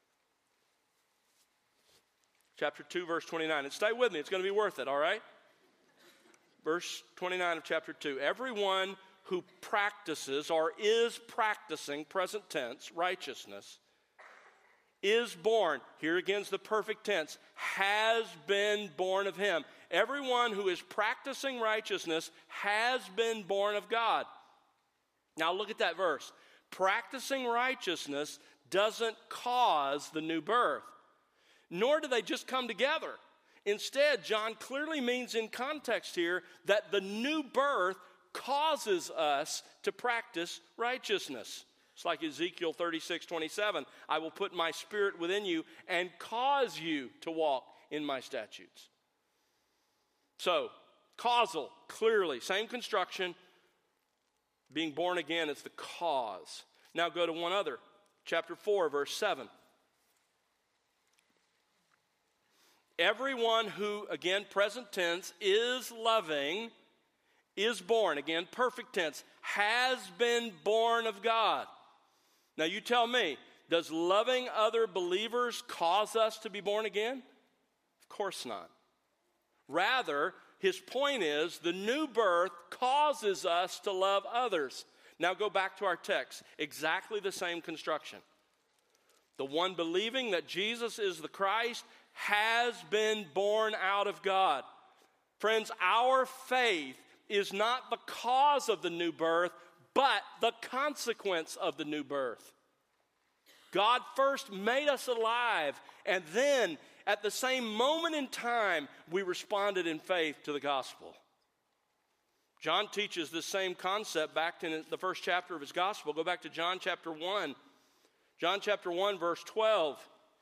Chapter two, verse twenty-nine. And stay with me. It's going to be worth it, all right? Verse twenty-nine of chapter two. Everyone who practices or is practicing, present tense, righteousness, is born, here again's the perfect tense, has been born of him. Everyone who is practicing righteousness has been born of God. Now look at that verse. Practicing righteousness doesn't cause the new birth, nor do they just come together. Instead, John clearly means in context here that the new birth causes us to practice righteousness. It's like Ezekiel thirty-six twenty-seven. I will put my spirit within you and cause you to walk in my statutes. So, causal, clearly, same construction. Being born again is the cause. Now go to one other. Chapter four, verse seven. Everyone who, again, present tense, is loving, is born, again, perfect tense, has been born of God. Now you tell me, does loving other believers cause us to be born again? Of course not. Rather, his point is the new birth causes us to love others. Now go back to our text. Exactly the same construction. The one believing that Jesus is the Christ has been born out of God. Friends, our faith is not the cause of the new birth, but the consequence of the new birth. God first made us alive, and then at the same moment in time, we responded in faith to the gospel. John teaches this same concept back in the first chapter of his gospel. Go back to John chapter one. John chapter one, verse twelve.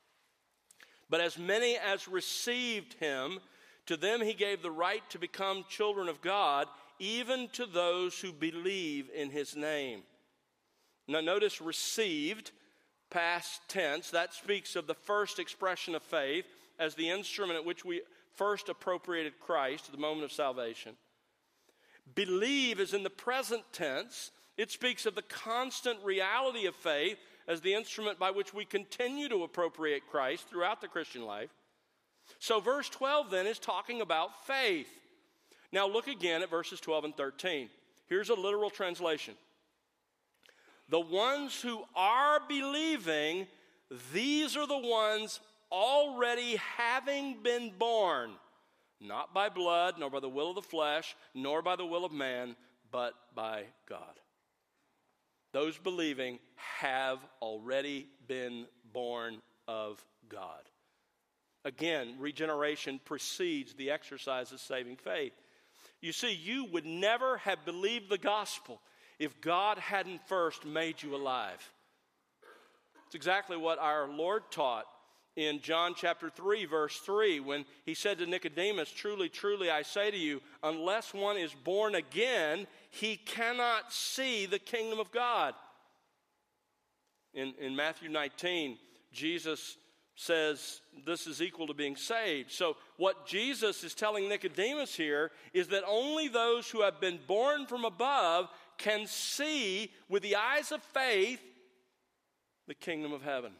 But as many as received him, to them he gave the right to become children of God, even to those who believe in his name. Now notice received, past tense. That speaks of the first expression of faith as the instrument at which we first appropriated Christ at the moment of salvation. Believe is in the present tense. It speaks of the constant reality of faith as the instrument by which we continue to appropriate Christ throughout the Christian life. So verse twelve then is talking about faith. Now look again at verses twelve and thirteen. Here's a literal translation. The ones who are believing, these are the ones already having been born, not by blood, nor by the will of the flesh, nor by the will of man, but by God. Those believing have already been born of God. Again, regeneration precedes the exercise of saving faith. You see, you would never have believed the gospel if God hadn't first made you alive. It's exactly what our Lord taught in John chapter three, verse three, when he said to Nicodemus, "Truly, truly, I say to you, unless one is born again, he cannot see the kingdom of God." In, in Matthew nineteen, Jesus says this is equal to being saved. So what Jesus is telling Nicodemus here is that only those who have been born from above can see with the eyes of faith the kingdom of heaven.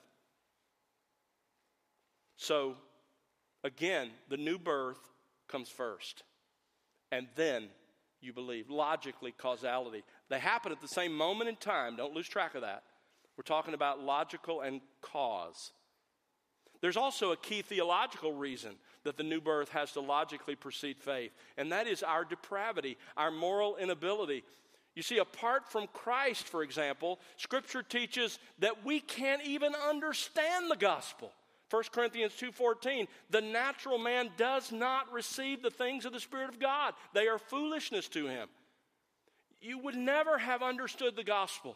So, again, the new birth comes first. And then you believe. Logically, causality. They happen at the same moment in time. Don't lose track of that. We're talking about logical and cause. There's also a key theological reason that the new birth has to logically precede faith. And that is our depravity, our moral inability. You see, apart from Christ, for example, Scripture teaches that we can't even understand the gospel. First Corinthians two fourteen, the natural man does not receive the things of the Spirit of God. They are foolishness to him. You would never have understood the gospel.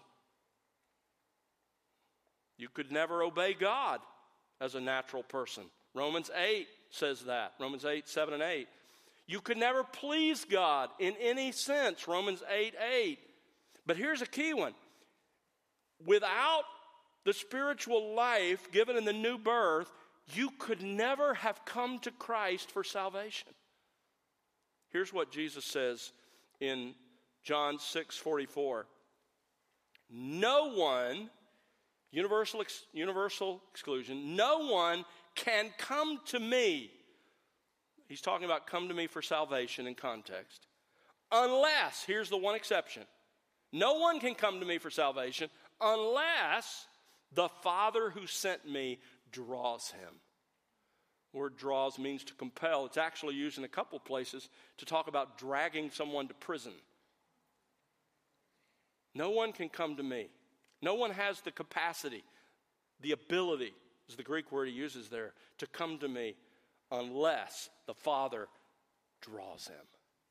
You could never obey God as a natural person. Romans eight says that. Romans eight, seven and eight. You could never please God in any sense. Romans eight, eight. But here's a key one. Without the spiritual life given in the new birth, you could never have come to Christ for salvation. Here's what Jesus says in John six forty-four. No one, universal, ex, universal exclusion, no one can come to me. He's talking about come to me for salvation in context. Unless, here's the one exception. No one can come to me for salvation unless the Father who sent me draws him. The word draws means to compel. It's actually used in a couple places to talk about dragging someone to prison. No one can come to me. No one has the capacity, the ability, is the Greek word he uses there, to come to me unless the Father draws him.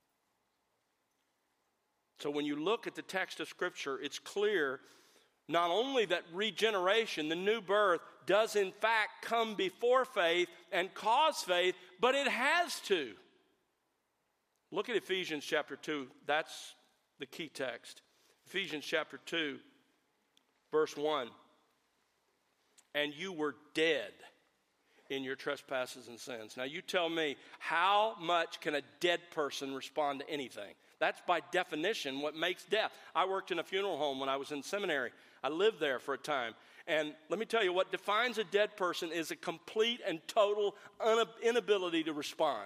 So when you look at the text of Scripture, it's clear not only that regeneration, the new birth, does in fact come before faith and cause faith, but it has to. Look at Ephesians chapter two. That's the key text. Ephesians chapter two, verse one. And you were dead in your trespasses and sins. Now you tell me, how much can a dead person respond to anything? That's by definition what makes death. I worked in a funeral home when I was in seminary. I lived there for a time. And let me tell you, what defines a dead person is a complete and total inability to respond.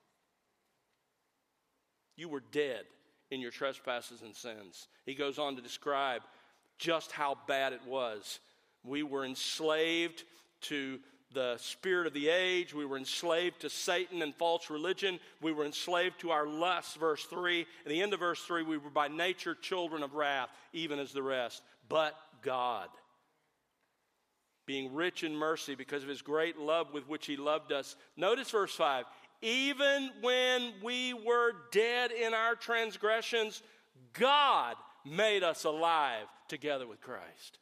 You were dead in your trespasses and sins. He goes on to describe just how bad it was. We were enslaved to the spirit of the age. We were enslaved to Satan and false religion. We were enslaved to our lusts, verse three. At the end of verse three, we were by nature children of wrath, even as the rest. But God, being rich in mercy because of his great love with which he loved us. Notice verse five. Even when we were dead in our transgressions, God made us alive together with Christ.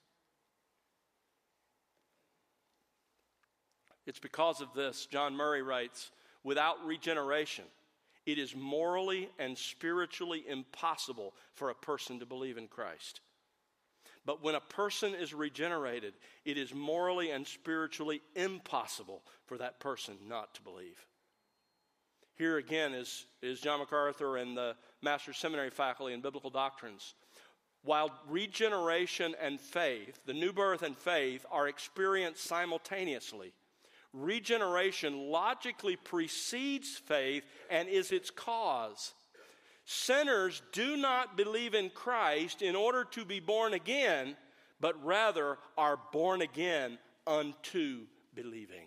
It's because of this, John Murray writes, without regeneration, it is morally and spiritually impossible for a person to believe in Christ. But when a person is regenerated, it is morally and spiritually impossible for that person not to believe. Here again is, is John MacArthur and the Master's Seminary faculty in Biblical Doctrines. While regeneration and faith, the new birth and faith, are experienced simultaneously, regeneration logically precedes faith and is its cause. Sinners do not believe in Christ in order to be born again, but rather are born again unto believing.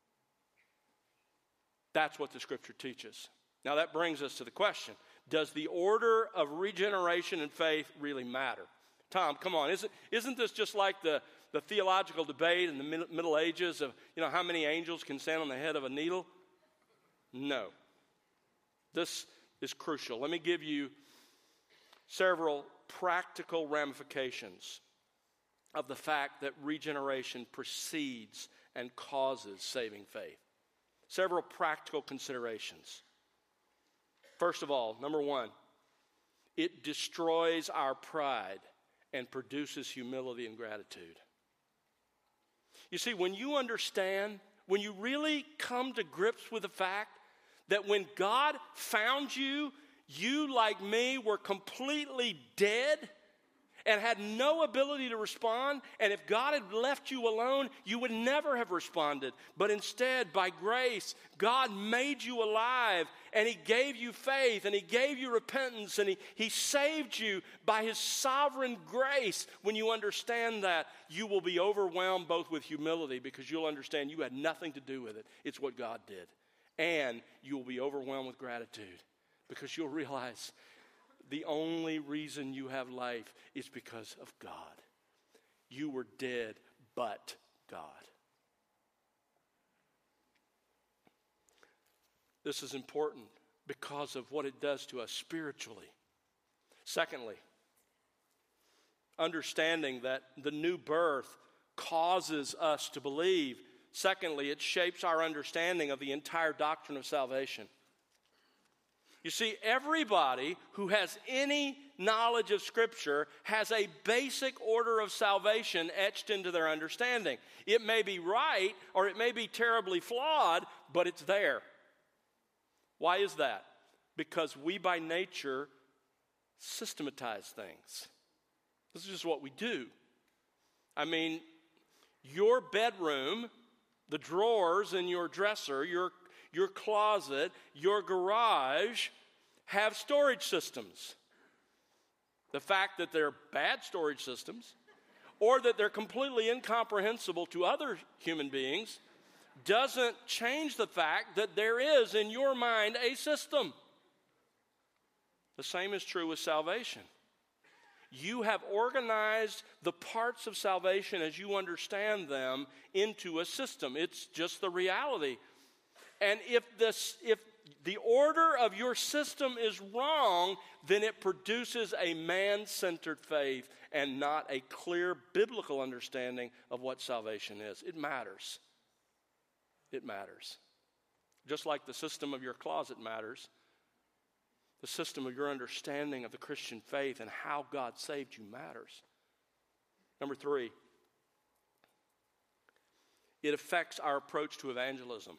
That's what the Scripture teaches. Now that brings us to the question, does the order of regeneration and faith really matter? Tom, come on, isn't, isn't this just like the, the theological debate in the mid, Middle Ages of, you know, how many angels can stand on the head of a needle? No. This is crucial. Let me give you several practical ramifications of the fact that regeneration precedes and causes saving faith. Several practical considerations. First of all, number one, it destroys our pride and produces humility and gratitude. You see, when you understand, when you really come to grips with the fact that when God found you, you, like me, were completely dead and had no ability to respond, and if God had left you alone, you would never have responded. But instead, by grace, God made you alive, and He gave you faith, and He gave you repentance, and He, he saved you by His sovereign grace. When you understand that, you will be overwhelmed both with humility, because you'll understand you had nothing to do with it. It's what God did. And you will be overwhelmed with gratitude, because you'll realize the only reason you have life is because of God. You were dead, but God. This is important because of what it does to us spiritually. Secondly, understanding that the new birth causes us to believe. Secondly, it shapes our understanding of the entire doctrine of salvation. You see, everybody who has any knowledge of Scripture has a basic order of salvation etched into their understanding. It may be right or it may be terribly flawed, but it's there. Why is that? Because we by nature systematize things. This is just what we do. I mean, your bedroom, the drawers in your dresser, your Your closet, your garage have storage systems. The fact that they're bad storage systems or that they're completely incomprehensible to other human beings doesn't change the fact that there is in your mind a system. The same is true with salvation. You have organized the parts of salvation as you understand them into a system. It's just the reality. And if this, if the order of your system is wrong, then it produces a man-centered faith and not a clear biblical understanding of what salvation is. It matters. It matters. Just like the system of your closet matters, the system of your understanding of the Christian faith and how God saved you matters. Number three, it affects our approach to evangelism.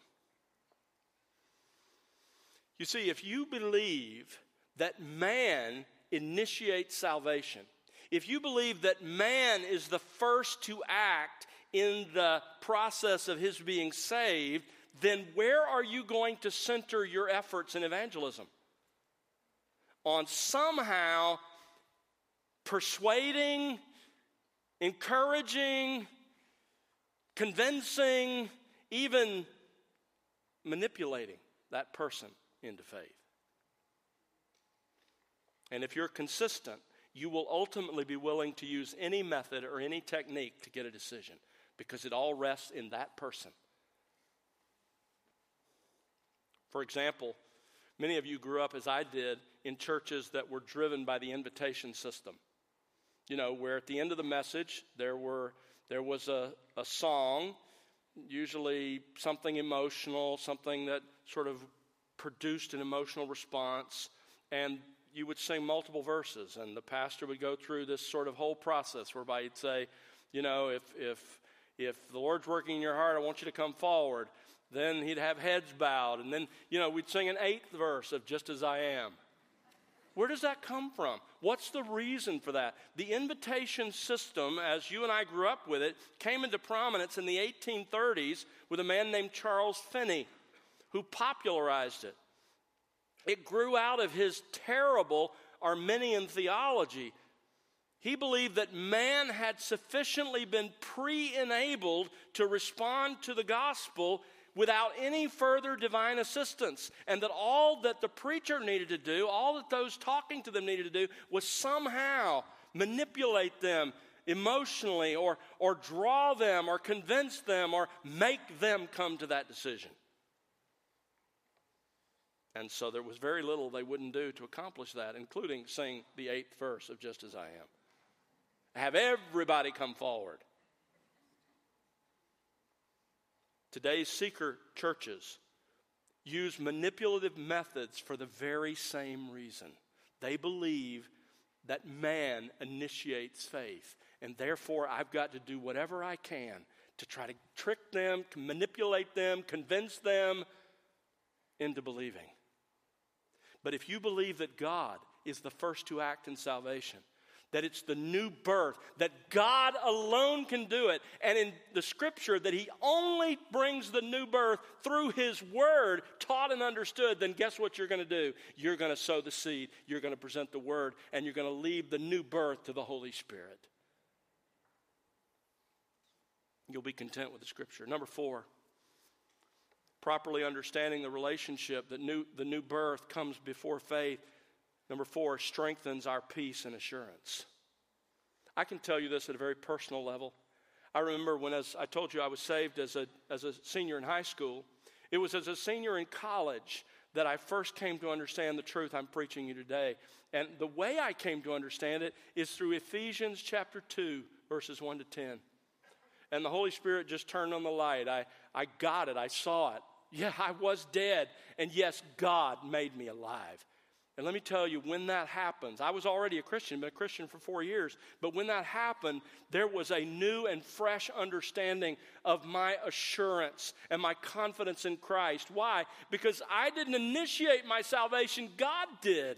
You see, if you believe that man initiates salvation, if you believe that man is the first to act in the process of his being saved, then where are you going to center your efforts in evangelism? On somehow persuading, encouraging, convincing, even manipulating that person into faith. And if you're consistent, you will ultimately be willing to use any method or any technique to get a decision. because it all rests in that person. For example, many of you grew up, as I did, in churches that were driven by the invitation system. You know, where at the end of the message, there were there was a, a song, usually something emotional, something that sort of produced an emotional response, and you would sing multiple verses, and the pastor would go through this sort of whole process whereby he'd say, you know, if if if the Lord's working in your heart, I want you to come forward. Then he'd have heads bowed, and then, you know, we'd sing an eighth verse of Just As I Am. Where does that come from? What's the reason for that? The invitation system, as you and I grew up with it, came into prominence in the eighteen thirties with a man named Charles Finney, who popularized it. It grew out of his terrible Arminian theology. He believed that man had sufficiently been pre-enabled to respond to the gospel without any further divine assistance, and that all that the preacher needed to do, all that those talking to them needed to do, was somehow manipulate them emotionally, or, or draw them, or convince them, or make them come to that decision. And so there was very little they wouldn't do to accomplish that, including sing the eighth verse of Just As I Am. Have everybody come forward. Today's seeker churches use manipulative methods for the very same reason. They believe that man initiates faith, and therefore I've got to do whatever I can to try to trick them, manipulate them, convince them into believing. But if you believe that God is the first to act in salvation, that it's the new birth, that God alone can do it, and in the scripture that he only brings the new birth through his word, taught and understood, then guess what you're going to do? You're going to sow the seed, you're going to present the word, and you're going to leave the new birth to the Holy Spirit. You'll be content with the scripture. Number four, properly understanding the relationship that new, the new birth comes before faith. Number four, strengthens our peace and assurance. I can tell you this at a very personal level. I remember when, as I told you, I was saved as a, as a senior in high school. It was as a senior in college that I first came to understand the truth I'm preaching you today. And the way I came to understand it is through Ephesians chapter two, verses one to ten. And the Holy Spirit just turned on the light. I, I got it. I saw it. Yeah, I was dead. And yes, God made me alive. And let me tell you, when that happens, I was already a Christian, been a Christian for four years, but when that happened, there was a new and fresh understanding of my assurance and my confidence in Christ. Why? Because I didn't initiate my salvation, God did.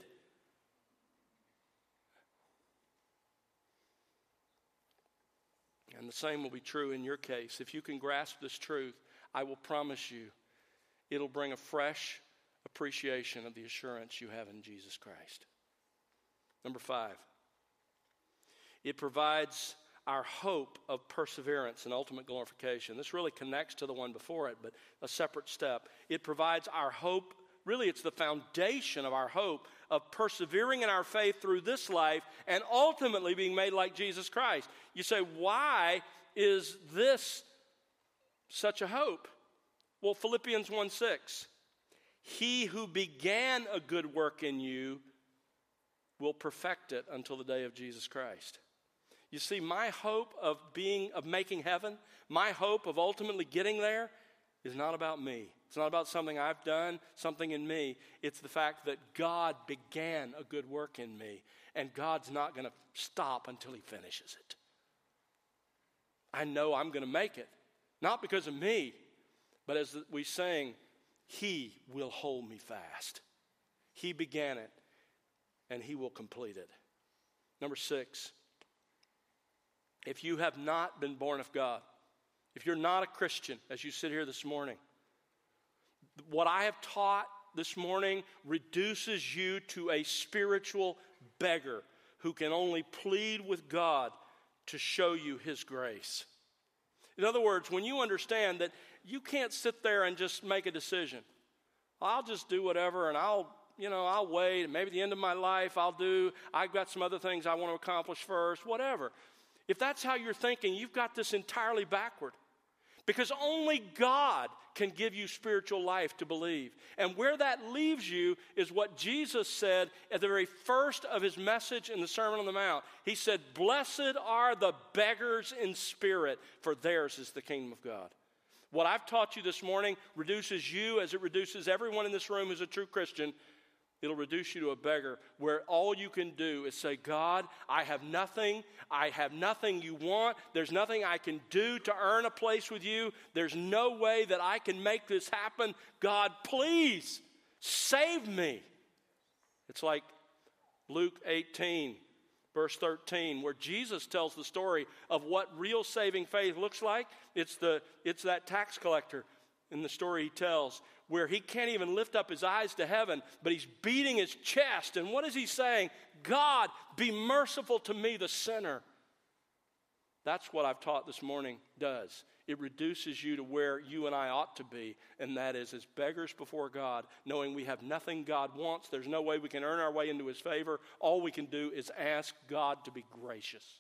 And the same will be true in your case. If you can grasp this truth, I will promise you, it'll bring a fresh appreciation of the assurance you have in Jesus Christ. Number five, it provides our hope of perseverance and ultimate glorification. This really connects to the one before it, but a separate step. It provides our hope, really it's the foundation of our hope of persevering in our faith through this life and ultimately being made like Jesus Christ. You say, why is this such a hope? Well, Philippians one six. He who began a good work in you will perfect it until the day of Jesus Christ. You see, my hope of being, of making heaven, my hope of ultimately getting there is not about me. It's not about something I've done, something in me. It's the fact that God began a good work in me, and God's not going to stop until he finishes it. I know I'm going to make it, not because of me, but as we sang, he will hold me fast. He began it, and he will complete it. Number six, if you have not been born of God, if you're not a Christian as you sit here this morning, what I have taught this morning reduces you to a spiritual beggar who can only plead with God to show you his grace. In other words, when you understand that you can't sit there and just make a decision. I'll just do whatever, and I'll, you know, I'll wait, and maybe at the end of my life I'll do, I've got some other things I want to accomplish first, whatever. If that's how you're thinking, you've got this entirely backward. Because only God can give you spiritual life to believe. And where that leaves you is what Jesus said at the very first of his message in the Sermon on the Mount. He said, "Blessed are the beggars in spirit, for theirs is the kingdom of God." What I've taught you this morning reduces you as it reduces everyone in this room who's a true Christian. It'll reduce you to a beggar where all you can do is say, "God, I have nothing. I have nothing you want. There's nothing I can do to earn a place with you. There's no way that I can make this happen. God, please save me." It's like Luke eighteen, verse thirteen, where Jesus tells the story of what real saving faith looks like. It's, the, it's that tax collector in the story he tells, where he can't even lift up his eyes to heaven, but he's beating his chest. And what is he saying? "God, be merciful to me, the sinner." That's what I've taught this morning does. It reduces you to where you and I ought to be, and that is as beggars before God, knowing we have nothing God wants. There's no way we can earn our way into his favor. All we can do is ask God to be gracious.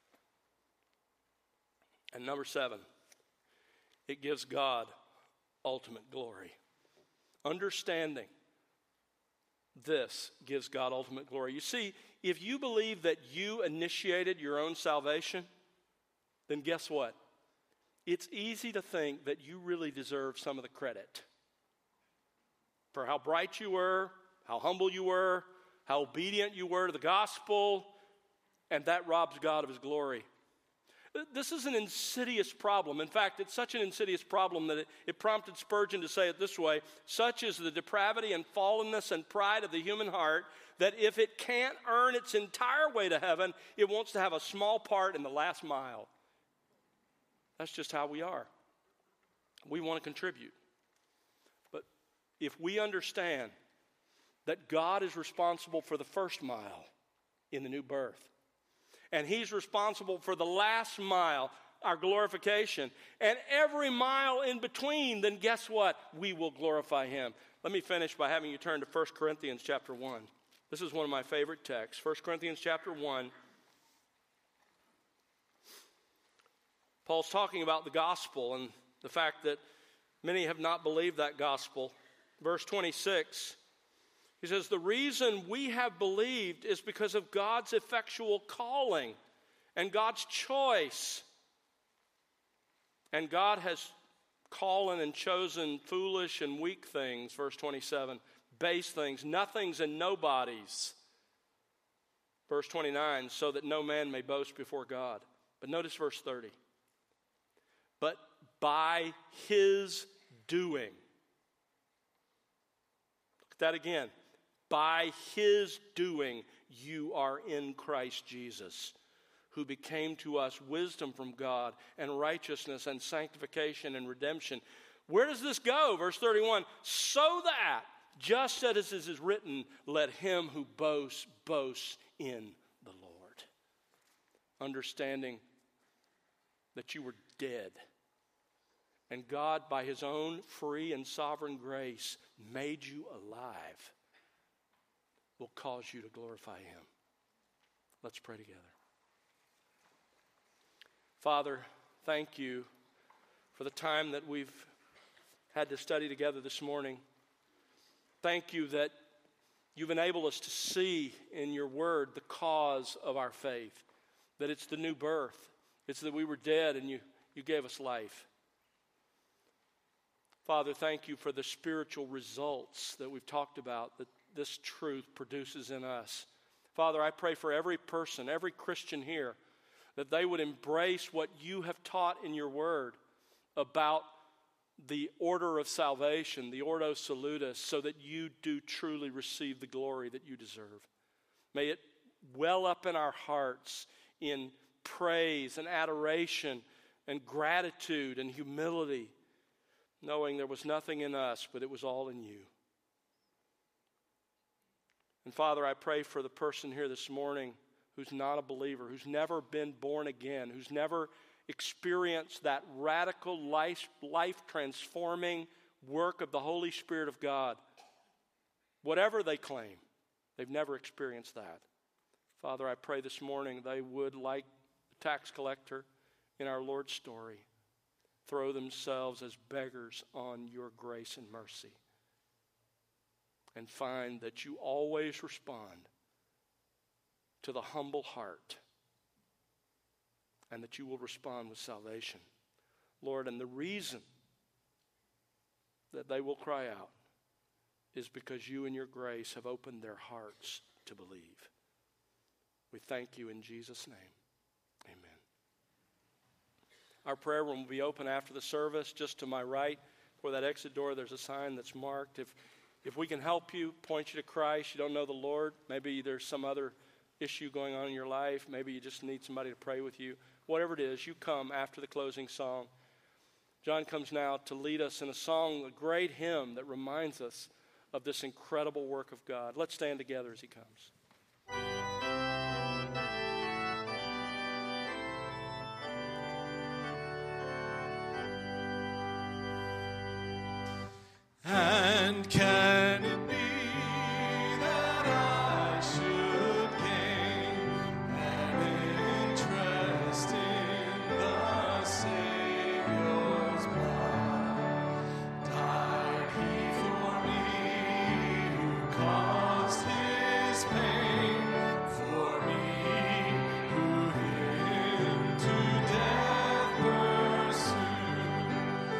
And number seven, it gives God ultimate glory. Understanding this gives God ultimate glory. You see, if you believe that you initiated your own salvation, then guess what? It's easy to think that you really deserve some of the credit for how bright you were, how humble you were, how obedient you were to the gospel, and that robs God of his glory. This is an insidious problem. In fact, it's such an insidious problem that it, it prompted Spurgeon to say it this way: "Such is the depravity and fallenness and pride of the human heart that if it can't earn its entire way to heaven, it wants to have a small part in the last mile." That's just how we are. We want to contribute. But if we understand that God is responsible for the first mile in the new birth, and he's responsible for the last mile, our glorification, and every mile in between, then guess what? We will glorify him. Let me finish by having you turn to First Corinthians chapter one. This is one of my favorite texts. First Corinthians chapter one. Paul's talking about the gospel and the fact that many have not believed that gospel. Verse twenty-six, he says, "The reason we have believed is because of God's effectual calling and God's choice. And God has called and chosen foolish and weak things," verse twenty-seven, "base things, nothings and nobodies." Verse twenty-nine, "so that no man may boast before God." But notice verse thirty. "But by his doing." Look at that again. "By his doing you are in Christ Jesus, who became to us wisdom from God and righteousness and sanctification and redemption." Where does this go? Verse thirty-one, "So that, just as it is written, let him who boasts, boast in the Lord." Understanding that you were dead, and God, by his own free and sovereign grace, made you alive, will cause you to glorify him. Let's pray together. Father, thank you for the time that we've had to study together this morning. Thank you that you've enabled us to see in your word the cause of our faith, that it's the new birth. It's that we were dead and you, you gave us life. Father, thank you for the spiritual results that we've talked about, that this truth produces in us. Father, I pray for every person, every Christian here, that they would embrace what you have taught in your word about the order of salvation, the Ordo Salutis, so that you do truly receive the glory that you deserve. May it well up in our hearts in praise and adoration and gratitude and humility, knowing there was nothing in us, but it was all in you. And Father, I pray for the person here this morning who's not a believer, who's never been born again, who's never experienced that radical life, life-transforming work of the Holy Spirit of God. Whatever they claim, they've never experienced that. Father, I pray this morning they would, like the tax collector in our Lord's story, throw themselves as beggars on your grace and mercy, and find that you always respond to the humble heart, and that you will respond with salvation. Lord, and the reason that they will cry out is because you in your grace have opened their hearts to believe. We thank you in Jesus' name. Amen. Our prayer room will be open after the service. Just to my right, for that exit door, there's a sign that's marked. If if we can help you, point you to Christ, you don't know the Lord, maybe there's some other issue going on in your life, maybe you just need somebody to pray with you. Whatever it is, you come after the closing song. John comes now to lead us in a song, a great hymn that reminds us of this incredible work of God. Let's stand together as he comes. And can it be that I should gain an interest in the Savior's blood? Died he for me who caused his pain, for me who him to death pursued?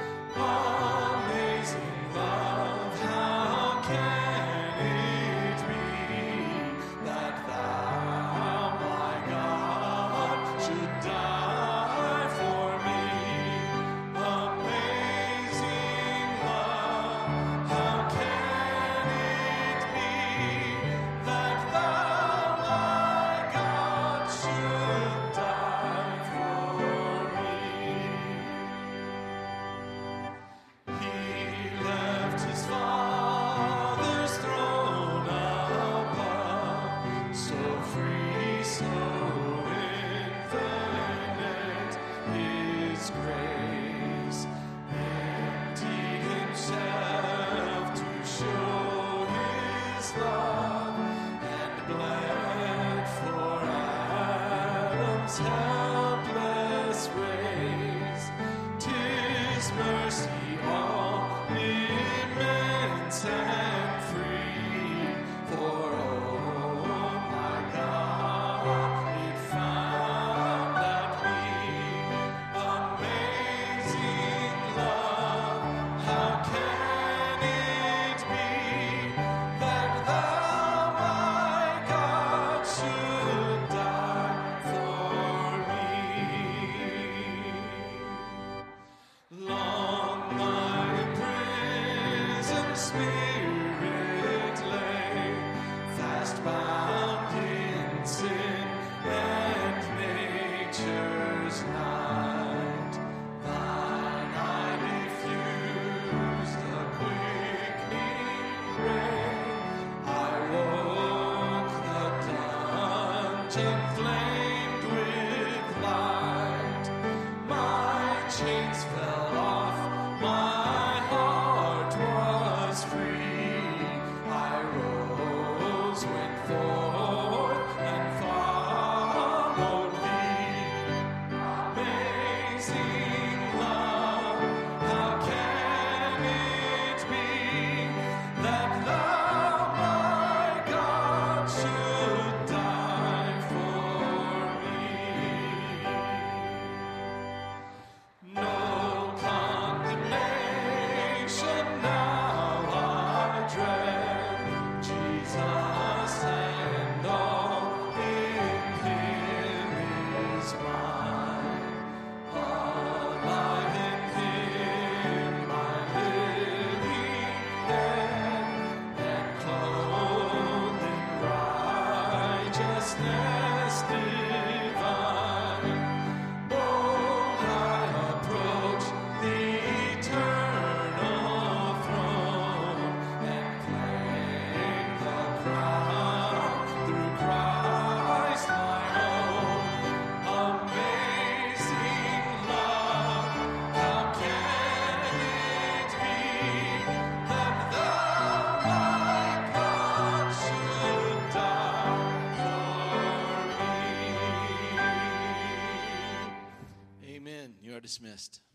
Amazing love, how can it be that thou, my God, should die for me? Amazing love, how can it be that thou, my God, should die for me? He left his Father's throne above, so free, so infinite his grace, emptied himself to show his love, and bled for Adam's helpless race. 'Tis mercy all immense and free, for oh my God, it found at me. Amazing love, how can it be that thou, my God, should die for me? Long my imprisoned spirit lay, fast bound in sin and nature's night. Thine eye diffused the quickening ray. I woke, the dungeon flamed with light. My chains fell off, my heart was free. I rose, went forth, and followed thee. Amazing love, how can it be that thou, my God, should die for me? No condemnation now I dread, Jesus and all in him is mine. Alive in him my living head, and clothed in righteousness divine. Bold I approach the eternal throne, and claim the crown through Christ my own. Amazing love, how can it be that thou, my God, should die for dismissed.